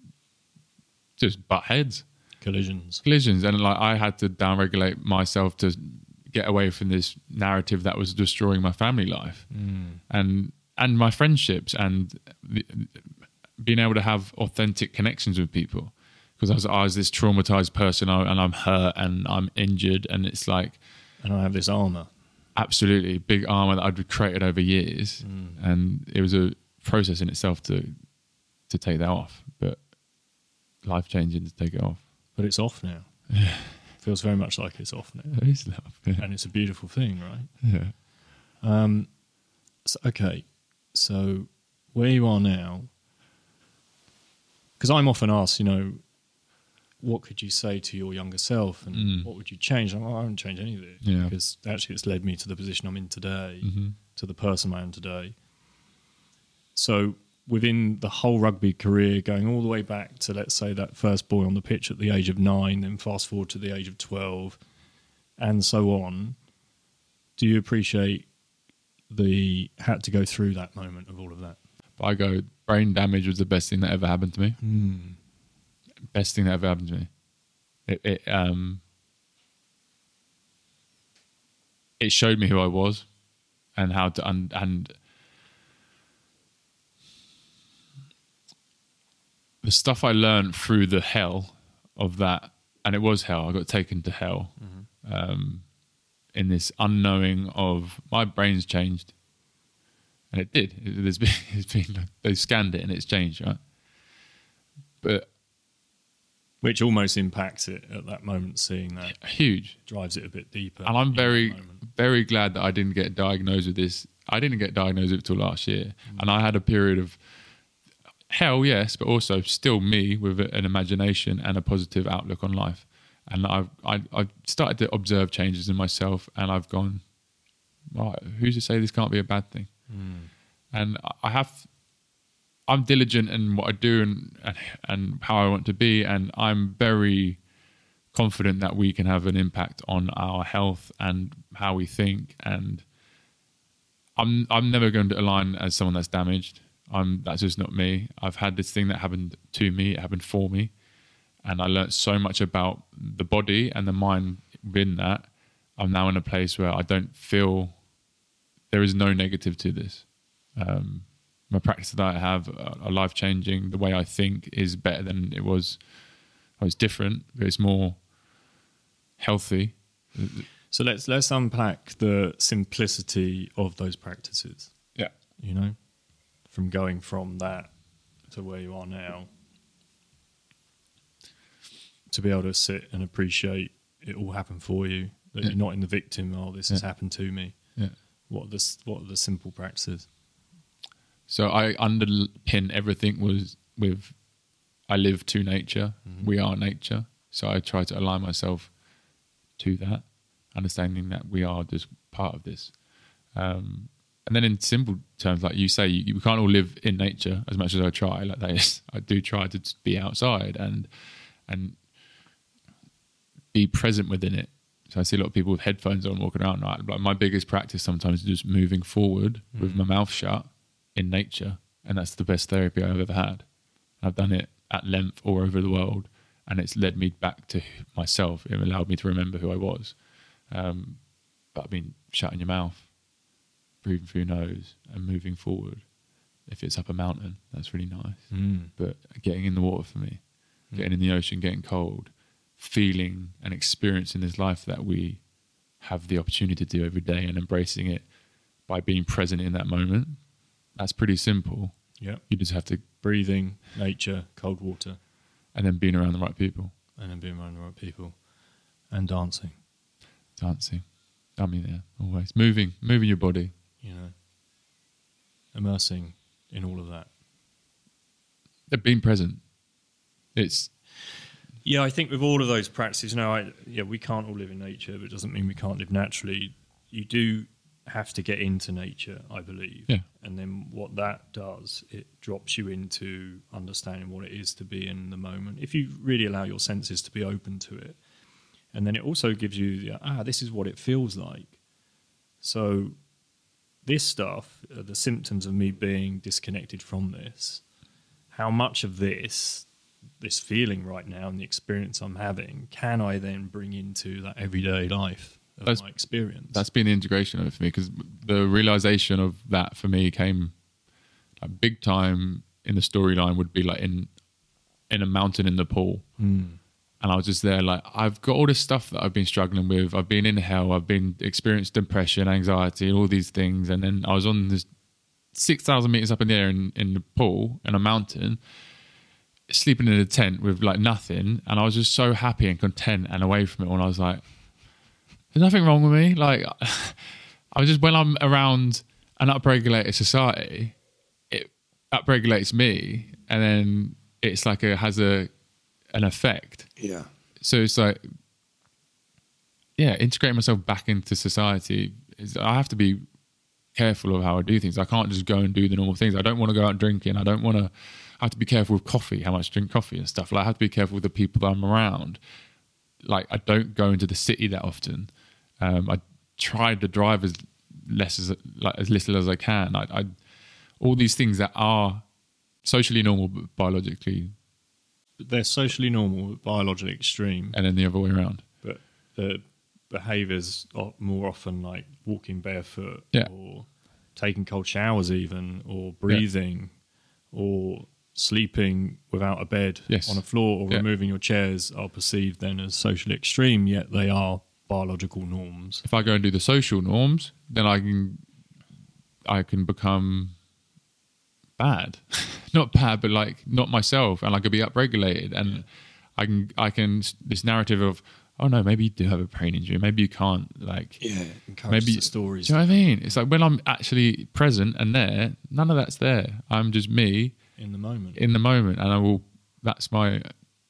Speaker 2: butt heads. Collisions. And like I had to downregulate myself to get away from this narrative that was destroying my family life and my friendships, and being able to have authentic connections with people. Because I was this traumatized person, and I'm hurt and I'm injured, and it's like...
Speaker 1: And I have this armour.
Speaker 2: Absolutely. Big armour that I'd created over years. And it was a process in itself to take that off. But life-changing to take it off.
Speaker 1: But it's off now. Yeah. Feels very much like it's off now.
Speaker 2: It is off. Yeah.
Speaker 1: And it's a beautiful thing, right?
Speaker 2: Yeah.
Speaker 1: So where you are now... Because I'm often asked, what could you say to your younger self, and what would you change? I wouldn't change any of it, because actually it's led me to the position I'm in today, to the person I am today. So within the whole rugby career, going all the way back to, let's say, that first boy on the pitch at the age of 9, then fast forward to the age of 12, and so on, do you appreciate had to go through that moment of all of that?
Speaker 2: I go, brain damage was the best thing that ever happened to me. Best thing that ever happened to me. It showed me who I was and how to and the stuff I learned through the hell of that, and it was hell. I got taken to hell in this unknowing of my brain's changed, and it did. They scanned it and it's changed, right? But
Speaker 1: which almost impacts it at that moment, seeing that.
Speaker 2: Huge.
Speaker 1: Drives it a bit deeper.
Speaker 2: And I'm very, very glad that I didn't get diagnosed with this. I didn't get diagnosed with it till last year. And I had a period of hell, yes, but also still me with an imagination and a positive outlook on life. And I've started to observe changes in myself, and I've gone, right, who's to say this can't be a bad thing? And I'm diligent in what I do and how I want to be, and I'm very confident that we can have an impact on our health and how we think. And I'm never going to align as someone that's damaged. That's just not me. I've had this thing that happened to me, it happened for me, and I learned so much about the body and the mind within that. I'm now in a place where I don't feel there is no negative to this. My practice that I have are life-changing. The way I think is better than it was. It's different, but it's more healthy.
Speaker 1: So let's unpack the simplicity of those practices.
Speaker 2: Yeah.
Speaker 1: from going from that to where you are now, to be able to sit and appreciate it all happened for you, that you're not in the victim, oh, this has happened to me.
Speaker 2: Yeah.
Speaker 1: What are the simple practices?
Speaker 2: So I underpin everything with I live to nature. Mm-hmm. We are nature. So I try to align myself to that, understanding that we are just part of this. And then in simple terms, like you say, you can't all live in nature as much as I try. Like that is, I do try to be outside and be present within it. So I see a lot of people with headphones on walking around. Like my biggest practice sometimes is just moving forward with my mouth shut in nature. And that's the best therapy I've ever had. I've done it at length all over the world. And it's led me back to myself. It allowed me to remember who I was. But I mean, shutting your mouth, breathing through your nose and moving forward. If it's up a mountain, that's really nice. But getting in the water for me, getting in the ocean, getting cold, feeling and experiencing this life that we have the opportunity to do every day and embracing it by being present in that moment. That's pretty simple.
Speaker 1: Yeah.
Speaker 2: You just have to
Speaker 1: breathing, nature, cold water.
Speaker 2: And then being around the right people.
Speaker 1: And dancing.
Speaker 2: I mean, yeah, always. Moving your body.
Speaker 1: You know, immersing in all of that.
Speaker 2: Being present. It's...
Speaker 1: Yeah, I think with all of those practices, we can't all live in nature, but it doesn't mean we can't live naturally. You do have to get into nature, I believe.
Speaker 2: Yeah.
Speaker 1: And then what that does, it drops you into understanding what it is to be in the moment. If you really allow your senses to be open to it. And then it also gives you, this is what it feels like. So this stuff, the symptoms of me being disconnected from this, how much of this feeling right now and the experience I'm having, can I then bring into that everyday life of my experience?
Speaker 2: That's been the integration of it for me, because the realization of that for me came like big time in the storyline would be like in a mountain in Nepal. And I was just there like, I've got all this stuff that I've been struggling with. I've been in hell. I've been experienced depression, anxiety, and all these things. And then I was on this 6,000 meters up in the air in Nepal, in a mountain, sleeping in a tent with like nothing. And I was just so happy and content and away from it all. And I was like, there's nothing wrong with me. Like, I was just, when I'm around an upregulated society, it upregulates me. And then it's like it has an effect.
Speaker 3: Yeah.
Speaker 2: So it's like, integrating myself back into society I have to be careful of how I do things. I can't just go and do the normal things. I don't want to go out drinking. I have to be careful with coffee, how much I drink coffee and stuff. Like, I have to be careful with the people that I'm around. Like, I don't go into the city that often. I try to drive as little as I can. I all these things that are socially normal but biologically,
Speaker 1: they're socially normal but biologically extreme,
Speaker 2: and then the other way around.
Speaker 1: But the behaviours are more often like walking barefoot, or taking cold showers, even, or breathing, or sleeping without a bed on a floor, or removing your chairs, are perceived then as socially extreme, yet they are biological norms.
Speaker 2: If I go and do the social norms, then I can become bad. Not bad, but like not myself, and I could be upregulated, and I can this narrative of, oh no, maybe you do have a brain injury, maybe you can't, like,
Speaker 1: maybe the stories.
Speaker 2: Do you know what I mean? It's like when I'm actually present and there, none of that's there. I'm just me
Speaker 1: in the moment,
Speaker 2: and I will. That's what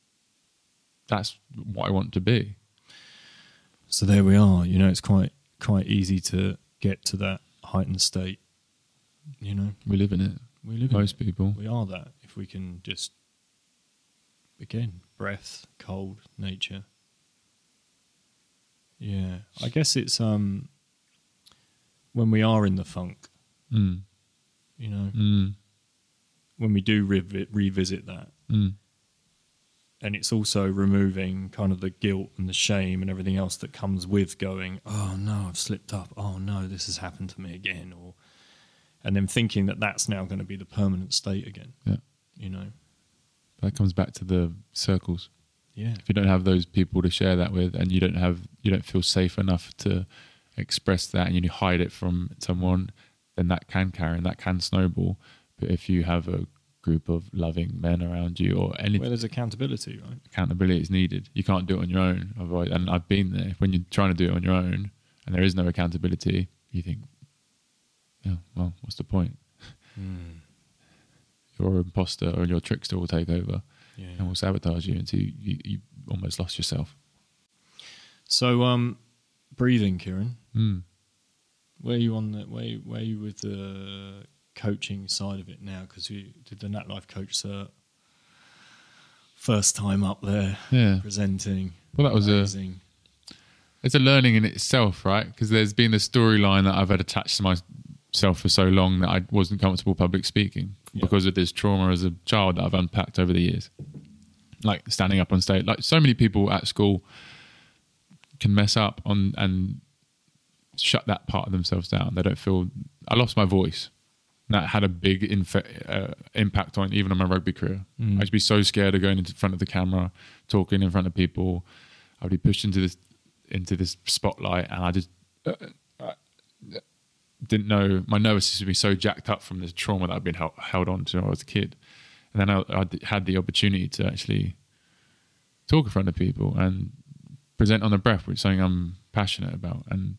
Speaker 2: I want to be.
Speaker 1: So there we are. You know, it's quite easy to get to that heightened state. You know,
Speaker 2: we live in it. Most people.
Speaker 1: We are that. If we can just, again, breath, cold, nature. Yeah. I guess it's when we are in the funk, you know, when we do revisit that. And it's also removing kind of the guilt and the shame and everything else that comes with going, oh no, I've slipped up. Oh no, this has happened to me again. And then thinking that that's now going to be the permanent state again.
Speaker 2: Yeah.
Speaker 1: You know?
Speaker 2: That comes back to the circles.
Speaker 1: Yeah.
Speaker 2: If you don't have those people to share that with, and you don't feel safe enough to express that, and you hide it from someone, then that can carry and that can snowball. But if you have a group of loving men around you or anything,
Speaker 1: Where there's accountability, right?
Speaker 2: accountability is needed. You can't do it on your own. Otherwise, and I've been there. When you're trying to do it on your own and there is no accountability, you think, yeah, well, what's the point? Your imposter or your trickster will take over and will sabotage you until you almost lost yourself.
Speaker 1: So, breathing, Kieran. Where are you on the where are you with the coaching side of it now? Because you did the Nat Life Coach Cert. First time up there, presenting.
Speaker 2: Well, that was
Speaker 1: amazing.
Speaker 2: It's a learning in itself, right? Because there's been the storyline that I've had attached to myself for so long that I wasn't comfortable public speaking because of this trauma as a child that I've unpacked over the years. Like standing up on stage, like so many people at school can mess up on and shut that part of themselves down. They don't feel. I lost my voice. That had a big impact on even on my rugby career. I used to be so scared of going into front of the camera, talking in front of people. I'd be pushed into this spotlight, and I just didn't know. My nervous system would be so jacked up from this trauma that I'd been held on to when I was a kid. And then I had the opportunity to actually talk in front of people and present on the breath, which is something I'm passionate about. And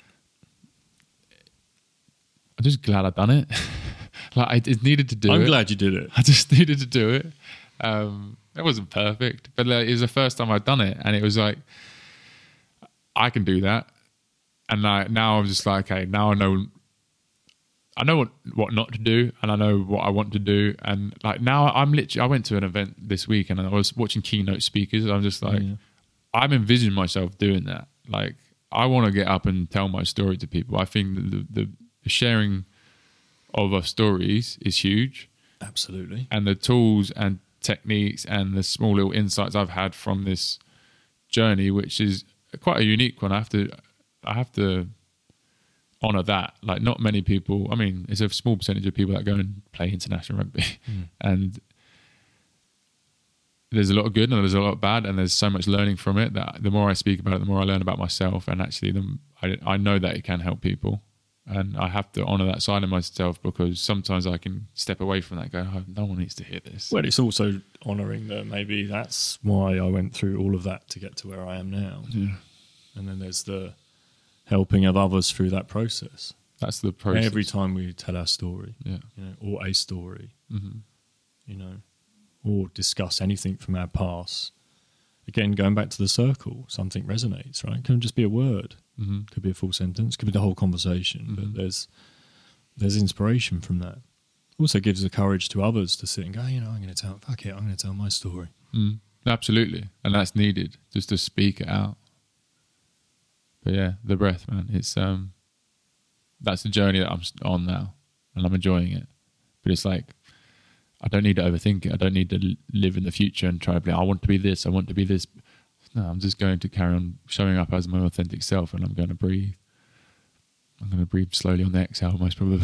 Speaker 2: I'm just glad I've done it. Like I needed to do it.
Speaker 1: I'm glad you did it.
Speaker 2: I just needed to do it. It wasn't perfect, but it was the first time I'd done it, and it was like I can do that. And now I'm just like, okay, now I know what not to do, and I know what I want to do. And like now I went to an event this week, and I was watching keynote speakers. I'm just like, I'm envisioning myself doing that. Like I want to get up and tell my story to people. I think the sharing of our stories is huge.
Speaker 1: Absolutely. And
Speaker 2: the tools and techniques and the small little insights I've had from this journey, which is quite a unique one. I have to honor that. Like not many people, I mean, it's a small percentage of people that go and play international rugby. And there's a lot of good and there's a lot of bad, and there's so much learning from it that the more I speak about it, the more I learn about myself. And actually I know that it can help people. And I have to honour that side of myself, because sometimes I can step away from that and go, oh, no one needs to hear this.
Speaker 1: Well, it's also honouring that maybe that's why I went through all of that to get to where I am now. Yeah. And then there's the helping of others through that process.
Speaker 2: That's the process.
Speaker 1: Every time we tell our story, or a story, or discuss anything from our past. Again, going back to the circle, something resonates, right? It can just be a word. Could be a full sentence, could be the whole conversation, but there's inspiration from that. Also gives the courage to others to sit and go, I'm going to tell my story.
Speaker 2: Absolutely. And that's needed, just to speak it out. But yeah, the breath, man, it's that's the journey that I'm on now, and I'm enjoying it. But it's like, I don't need to overthink it. I don't need to live in the future and try to be, I want to be this, I want to be this. No, I'm just going to carry on showing up as my authentic self, and I'm going to breathe. I'm going to breathe slowly on the exhale, most probably.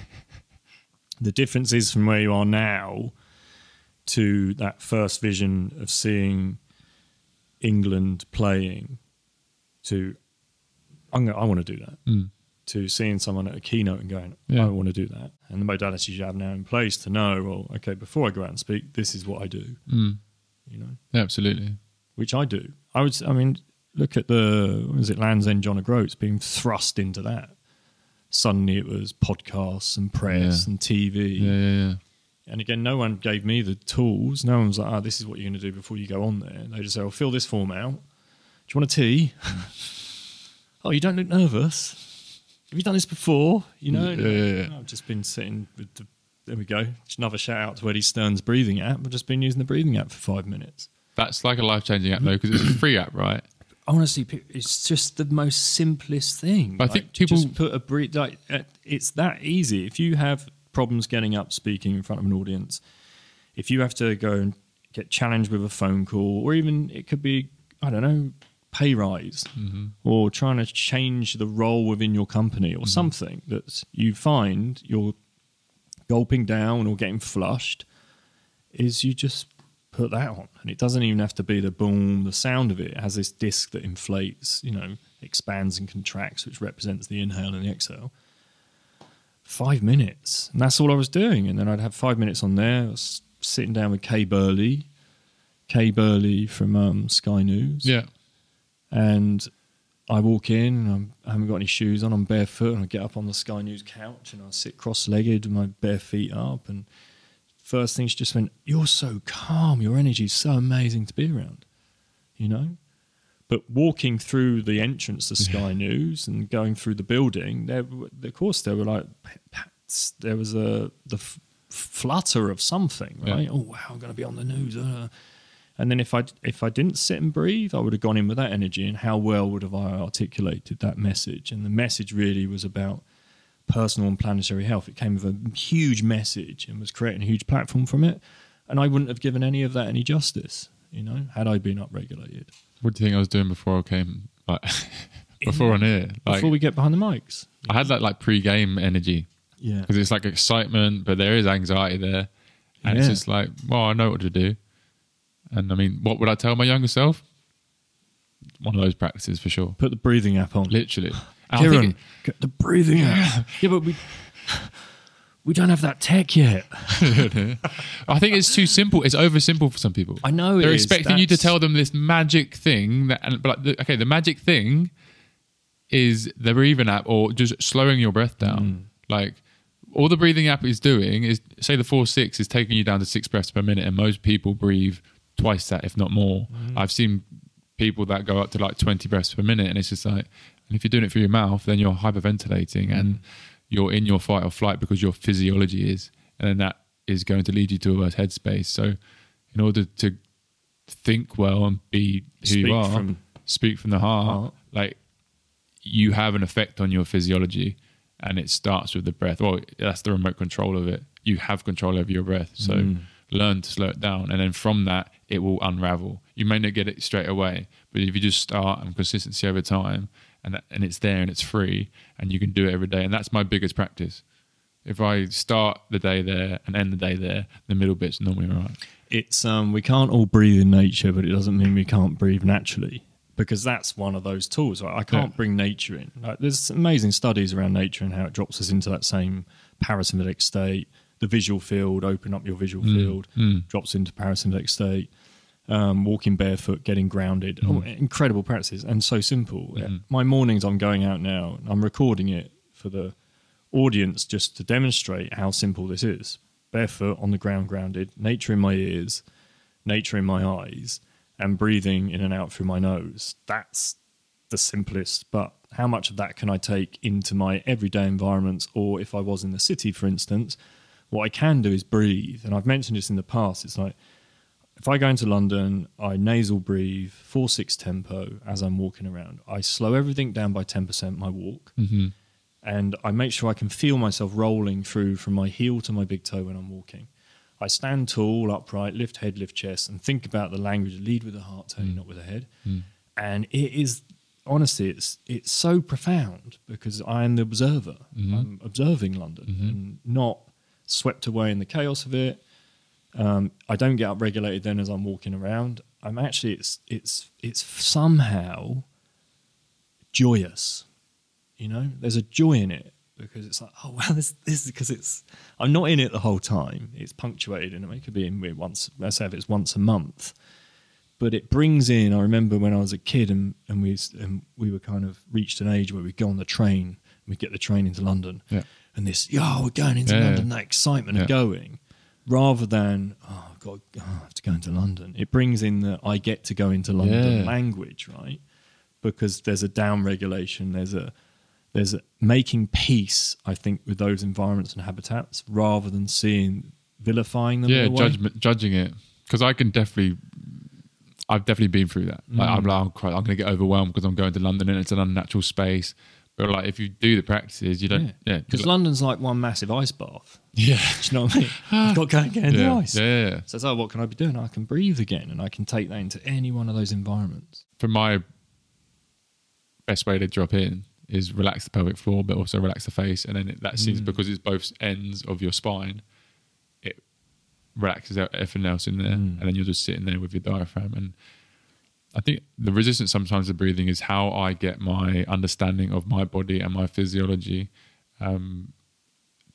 Speaker 1: The difference is from where you are now to that first vision of seeing England playing to, I want to do that, to seeing someone at a keynote and going, I want to do that. And the modalities you have now in place to know, well, okay, before I go out and speak, this is what I do.
Speaker 2: Yeah, absolutely.
Speaker 1: Which I do. Look at Land's End John O'Groats being thrust into that. Suddenly it was podcasts and press and TV.
Speaker 2: Yeah.
Speaker 1: And again, no one gave me the tools. No one was like, this is what you're going to do before you go on there. They just say, fill this form out. Do you want a tea? Oh, you don't look nervous. Have you done this before?
Speaker 2: Yeah.
Speaker 1: I've just been sitting with there we go. Just another shout out to Eddie Stern's breathing app. I've just been using the breathing app for 5 minutes.
Speaker 2: That's like a life-changing app, though, because it's a free app, right?
Speaker 1: Honestly, it's just the most simplest thing.
Speaker 2: I think people
Speaker 1: just put a breathe. It's that easy. If you have problems getting up, speaking in front of an audience, if you have to go and get challenged with a phone call, or even it could be, pay rise, or trying to change the role within your company, or something that you find you're gulping down or getting flushed, is you just put that on, and it doesn't even have to be the boom. The sound of it has this disc that inflates, expands and contracts, which represents the inhale and the exhale. 5 minutes. And that's all I was doing. And then I'd have 5 minutes on there. I was sitting down with Kay Burley from Sky News.
Speaker 2: Yeah.
Speaker 1: And I walk in, and I haven't got any shoes on, I'm barefoot, and I get up on the Sky News couch, and I sit cross-legged with my bare feet up, and first thing she just went, "You're so calm, your energy's so amazing to be around," you know? But walking through the entrance to Sky News and going through the building, there was the flutter of something, right?
Speaker 2: Yeah.
Speaker 1: Oh, wow, I'm going to be on the news. And then if I didn't sit and breathe, I would have gone in with that energy, and how well would have I articulated that message? And the message really was about personal and planetary health. It came with a huge message and was creating a huge platform from it. And I wouldn't have given any of that any justice, you know, had I been upregulated.
Speaker 2: What do you think I was doing before I came, like, before on here? Like,
Speaker 1: Before we get behind the mics.
Speaker 2: I had that like pre-game energy.
Speaker 1: Yeah.
Speaker 2: Because it's like excitement, but there is anxiety there. And it's just like, well, I know what to do. And I mean, what would I tell my younger self? One of those practices for sure.
Speaker 1: Put the breathing app on.
Speaker 2: Literally.
Speaker 1: Kieran, get the breathing app. Yeah, but we don't have that tech yet.
Speaker 2: I think it's too simple. It's oversimple for some people.
Speaker 1: I know
Speaker 2: They're expecting you to tell them this magic thing. The magic thing is the breathing app or just slowing your breath down. Like, all the breathing app is doing is, say the 4-6 is taking you down to 6 breaths per minute, and most people breathe twice that, if not more. I've seen people that go up to like 20 breaths per minute, and it's just like, and if you're doing it through your mouth, then you're hyperventilating and you're in your fight or flight because your physiology is, and then that is going to lead you to a worse headspace. So in order to think well and be who you are, speak from the heart, like, you have an effect on your physiology, and it starts with the breath. Well, that's the remote control of it. You have control over your breath. So learn to slow it down. And then from that, it will unravel. You may not get it straight away, but if you just start and consistency over time, and it's there and it's free, and you can do it every day. And that's my biggest practice. If I start the day there and end the day there, the middle bit's normally all right.
Speaker 1: It's we can't all breathe in nature, but it doesn't mean we can't breathe naturally, because that's one of those tools. Right? I can't bring nature in. Like, there's amazing studies around nature and how it drops us into that same parasympathetic state. The visual field, open up your visual field, drops into parasympathetic state. Walking barefoot, getting grounded. Oh, incredible practices, and so simple. My mornings, I'm going out now, and I'm recording it for the audience just to demonstrate how simple this is. Barefoot, on the ground, grounded, nature in my ears, nature in my eyes, and breathing in and out through my nose. That's the simplest, but how much of that can I take into my everyday environments? Or if I was in the city, for instance, what I can do is breathe. And I've mentioned this in the past. It's like, if I go into London, I nasal breathe, 4-6 tempo as I'm walking around. I slow everything down by 10%, my walk. And I make sure I can feel myself rolling through from my heel to my big toe when I'm walking. I stand tall, upright, lift head, lift chest, and think about the language. Lead with the heart, Tony, not with the head. And it is, honestly, it's so profound, because I am the observer. I'm observing London and not swept away in the chaos of it. I don't get upregulated then as I'm walking around. I'm actually, it's somehow joyous. You know, there's a joy in it, because it's like, oh wow, this is because I'm not in it the whole time. It's punctuated, and it could be in once. Let's say if it's once a month, but it brings in. I remember when I was a kid, and we were kind of reached an age where we'd go on the train, and we'd get the train into London, and this, we're going into London, that excitement of going, rather than I have to go into London. It brings in the I get to go into London language, right? Because there's a down regulation, there's a making peace, I think, with those environments and habitats, rather than vilifying them.
Speaker 2: Judging it, because I've definitely been through that. Like, I'm going to get overwhelmed because I'm going to London and it's an unnatural space. But like, if you do the practices, you don't.
Speaker 1: Because London's like one massive ice bath.
Speaker 2: Yeah,
Speaker 1: do you know what I mean? I've got to go and get in the ice.
Speaker 2: Yeah.
Speaker 1: So what can I be doing? I can breathe again, and I can take that into any one of those environments.
Speaker 2: For my best way to drop in is relax the pelvic floor, but also relax the face, and then that seems, because it's both ends of your spine, it relaxes everything else in there, and then you're just sitting there with your diaphragm. And I think the resistance sometimes to breathing is how I get my understanding of my body and my physiology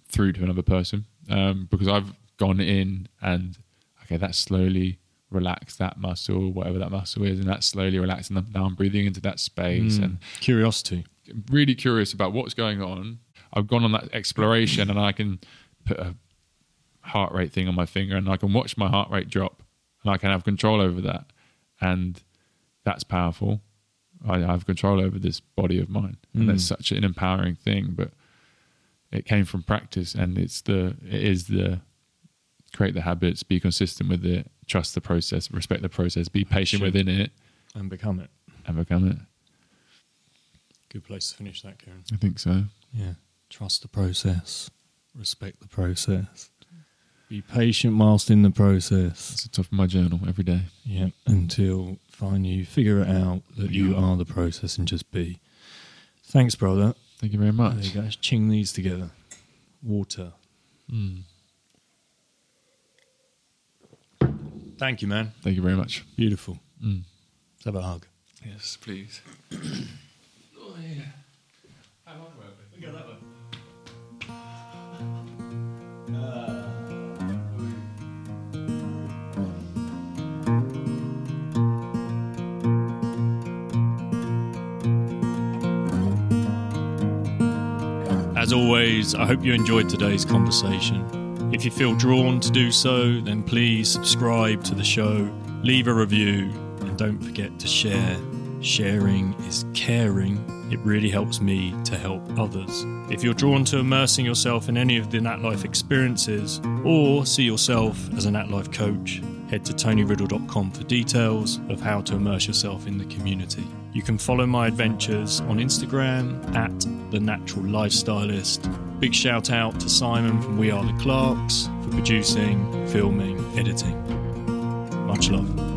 Speaker 2: through to another person, because I've gone in and okay, that's slowly relax that muscle, whatever that muscle is, and that's slowly relaxing them. Now I'm breathing into that space and
Speaker 1: curiosity.
Speaker 2: Really curious about what's going on. I've gone on that exploration, and I can put a heart rate thing on my finger, and I can watch my heart rate drop, and I can have control over that, and that's powerful. I have control over this body of mine, and that's such an empowering thing. But it came from practice, and it is the create the habits, be consistent with it, trust the process, respect the process, be patient within it,
Speaker 1: and become it. Good place to finish that, Kieran.
Speaker 2: I think so.
Speaker 1: Yeah. Trust the process, respect the process, be patient whilst in the process.
Speaker 2: It's the top of my journal every day.
Speaker 1: Yeah. Until finally you figure it out that you are the process and just be. Thanks, brother.
Speaker 2: Thank you very much.
Speaker 1: There you go. Let's ching these together. Water. Thank you, man.
Speaker 2: Thank you very much.
Speaker 1: Beautiful. Let's have a hug.
Speaker 2: Yes, please.
Speaker 1: Oh, yeah. We got that one. As always, I hope you enjoyed today's conversation. If you feel drawn to do so, then please subscribe to the show, leave a review, and don't forget to share. Sharing is caring. It really helps me to help others. If you're drawn to immersing yourself in any of the Nat Life experiences, or see yourself as a Nat Life coach, head to tonyriddle.com for details of how to immerse yourself in the community. You can follow my adventures on Instagram at The Natural Lifestylist. Big shout out to Simon from We Are The Clarks for producing, filming, editing. Much love.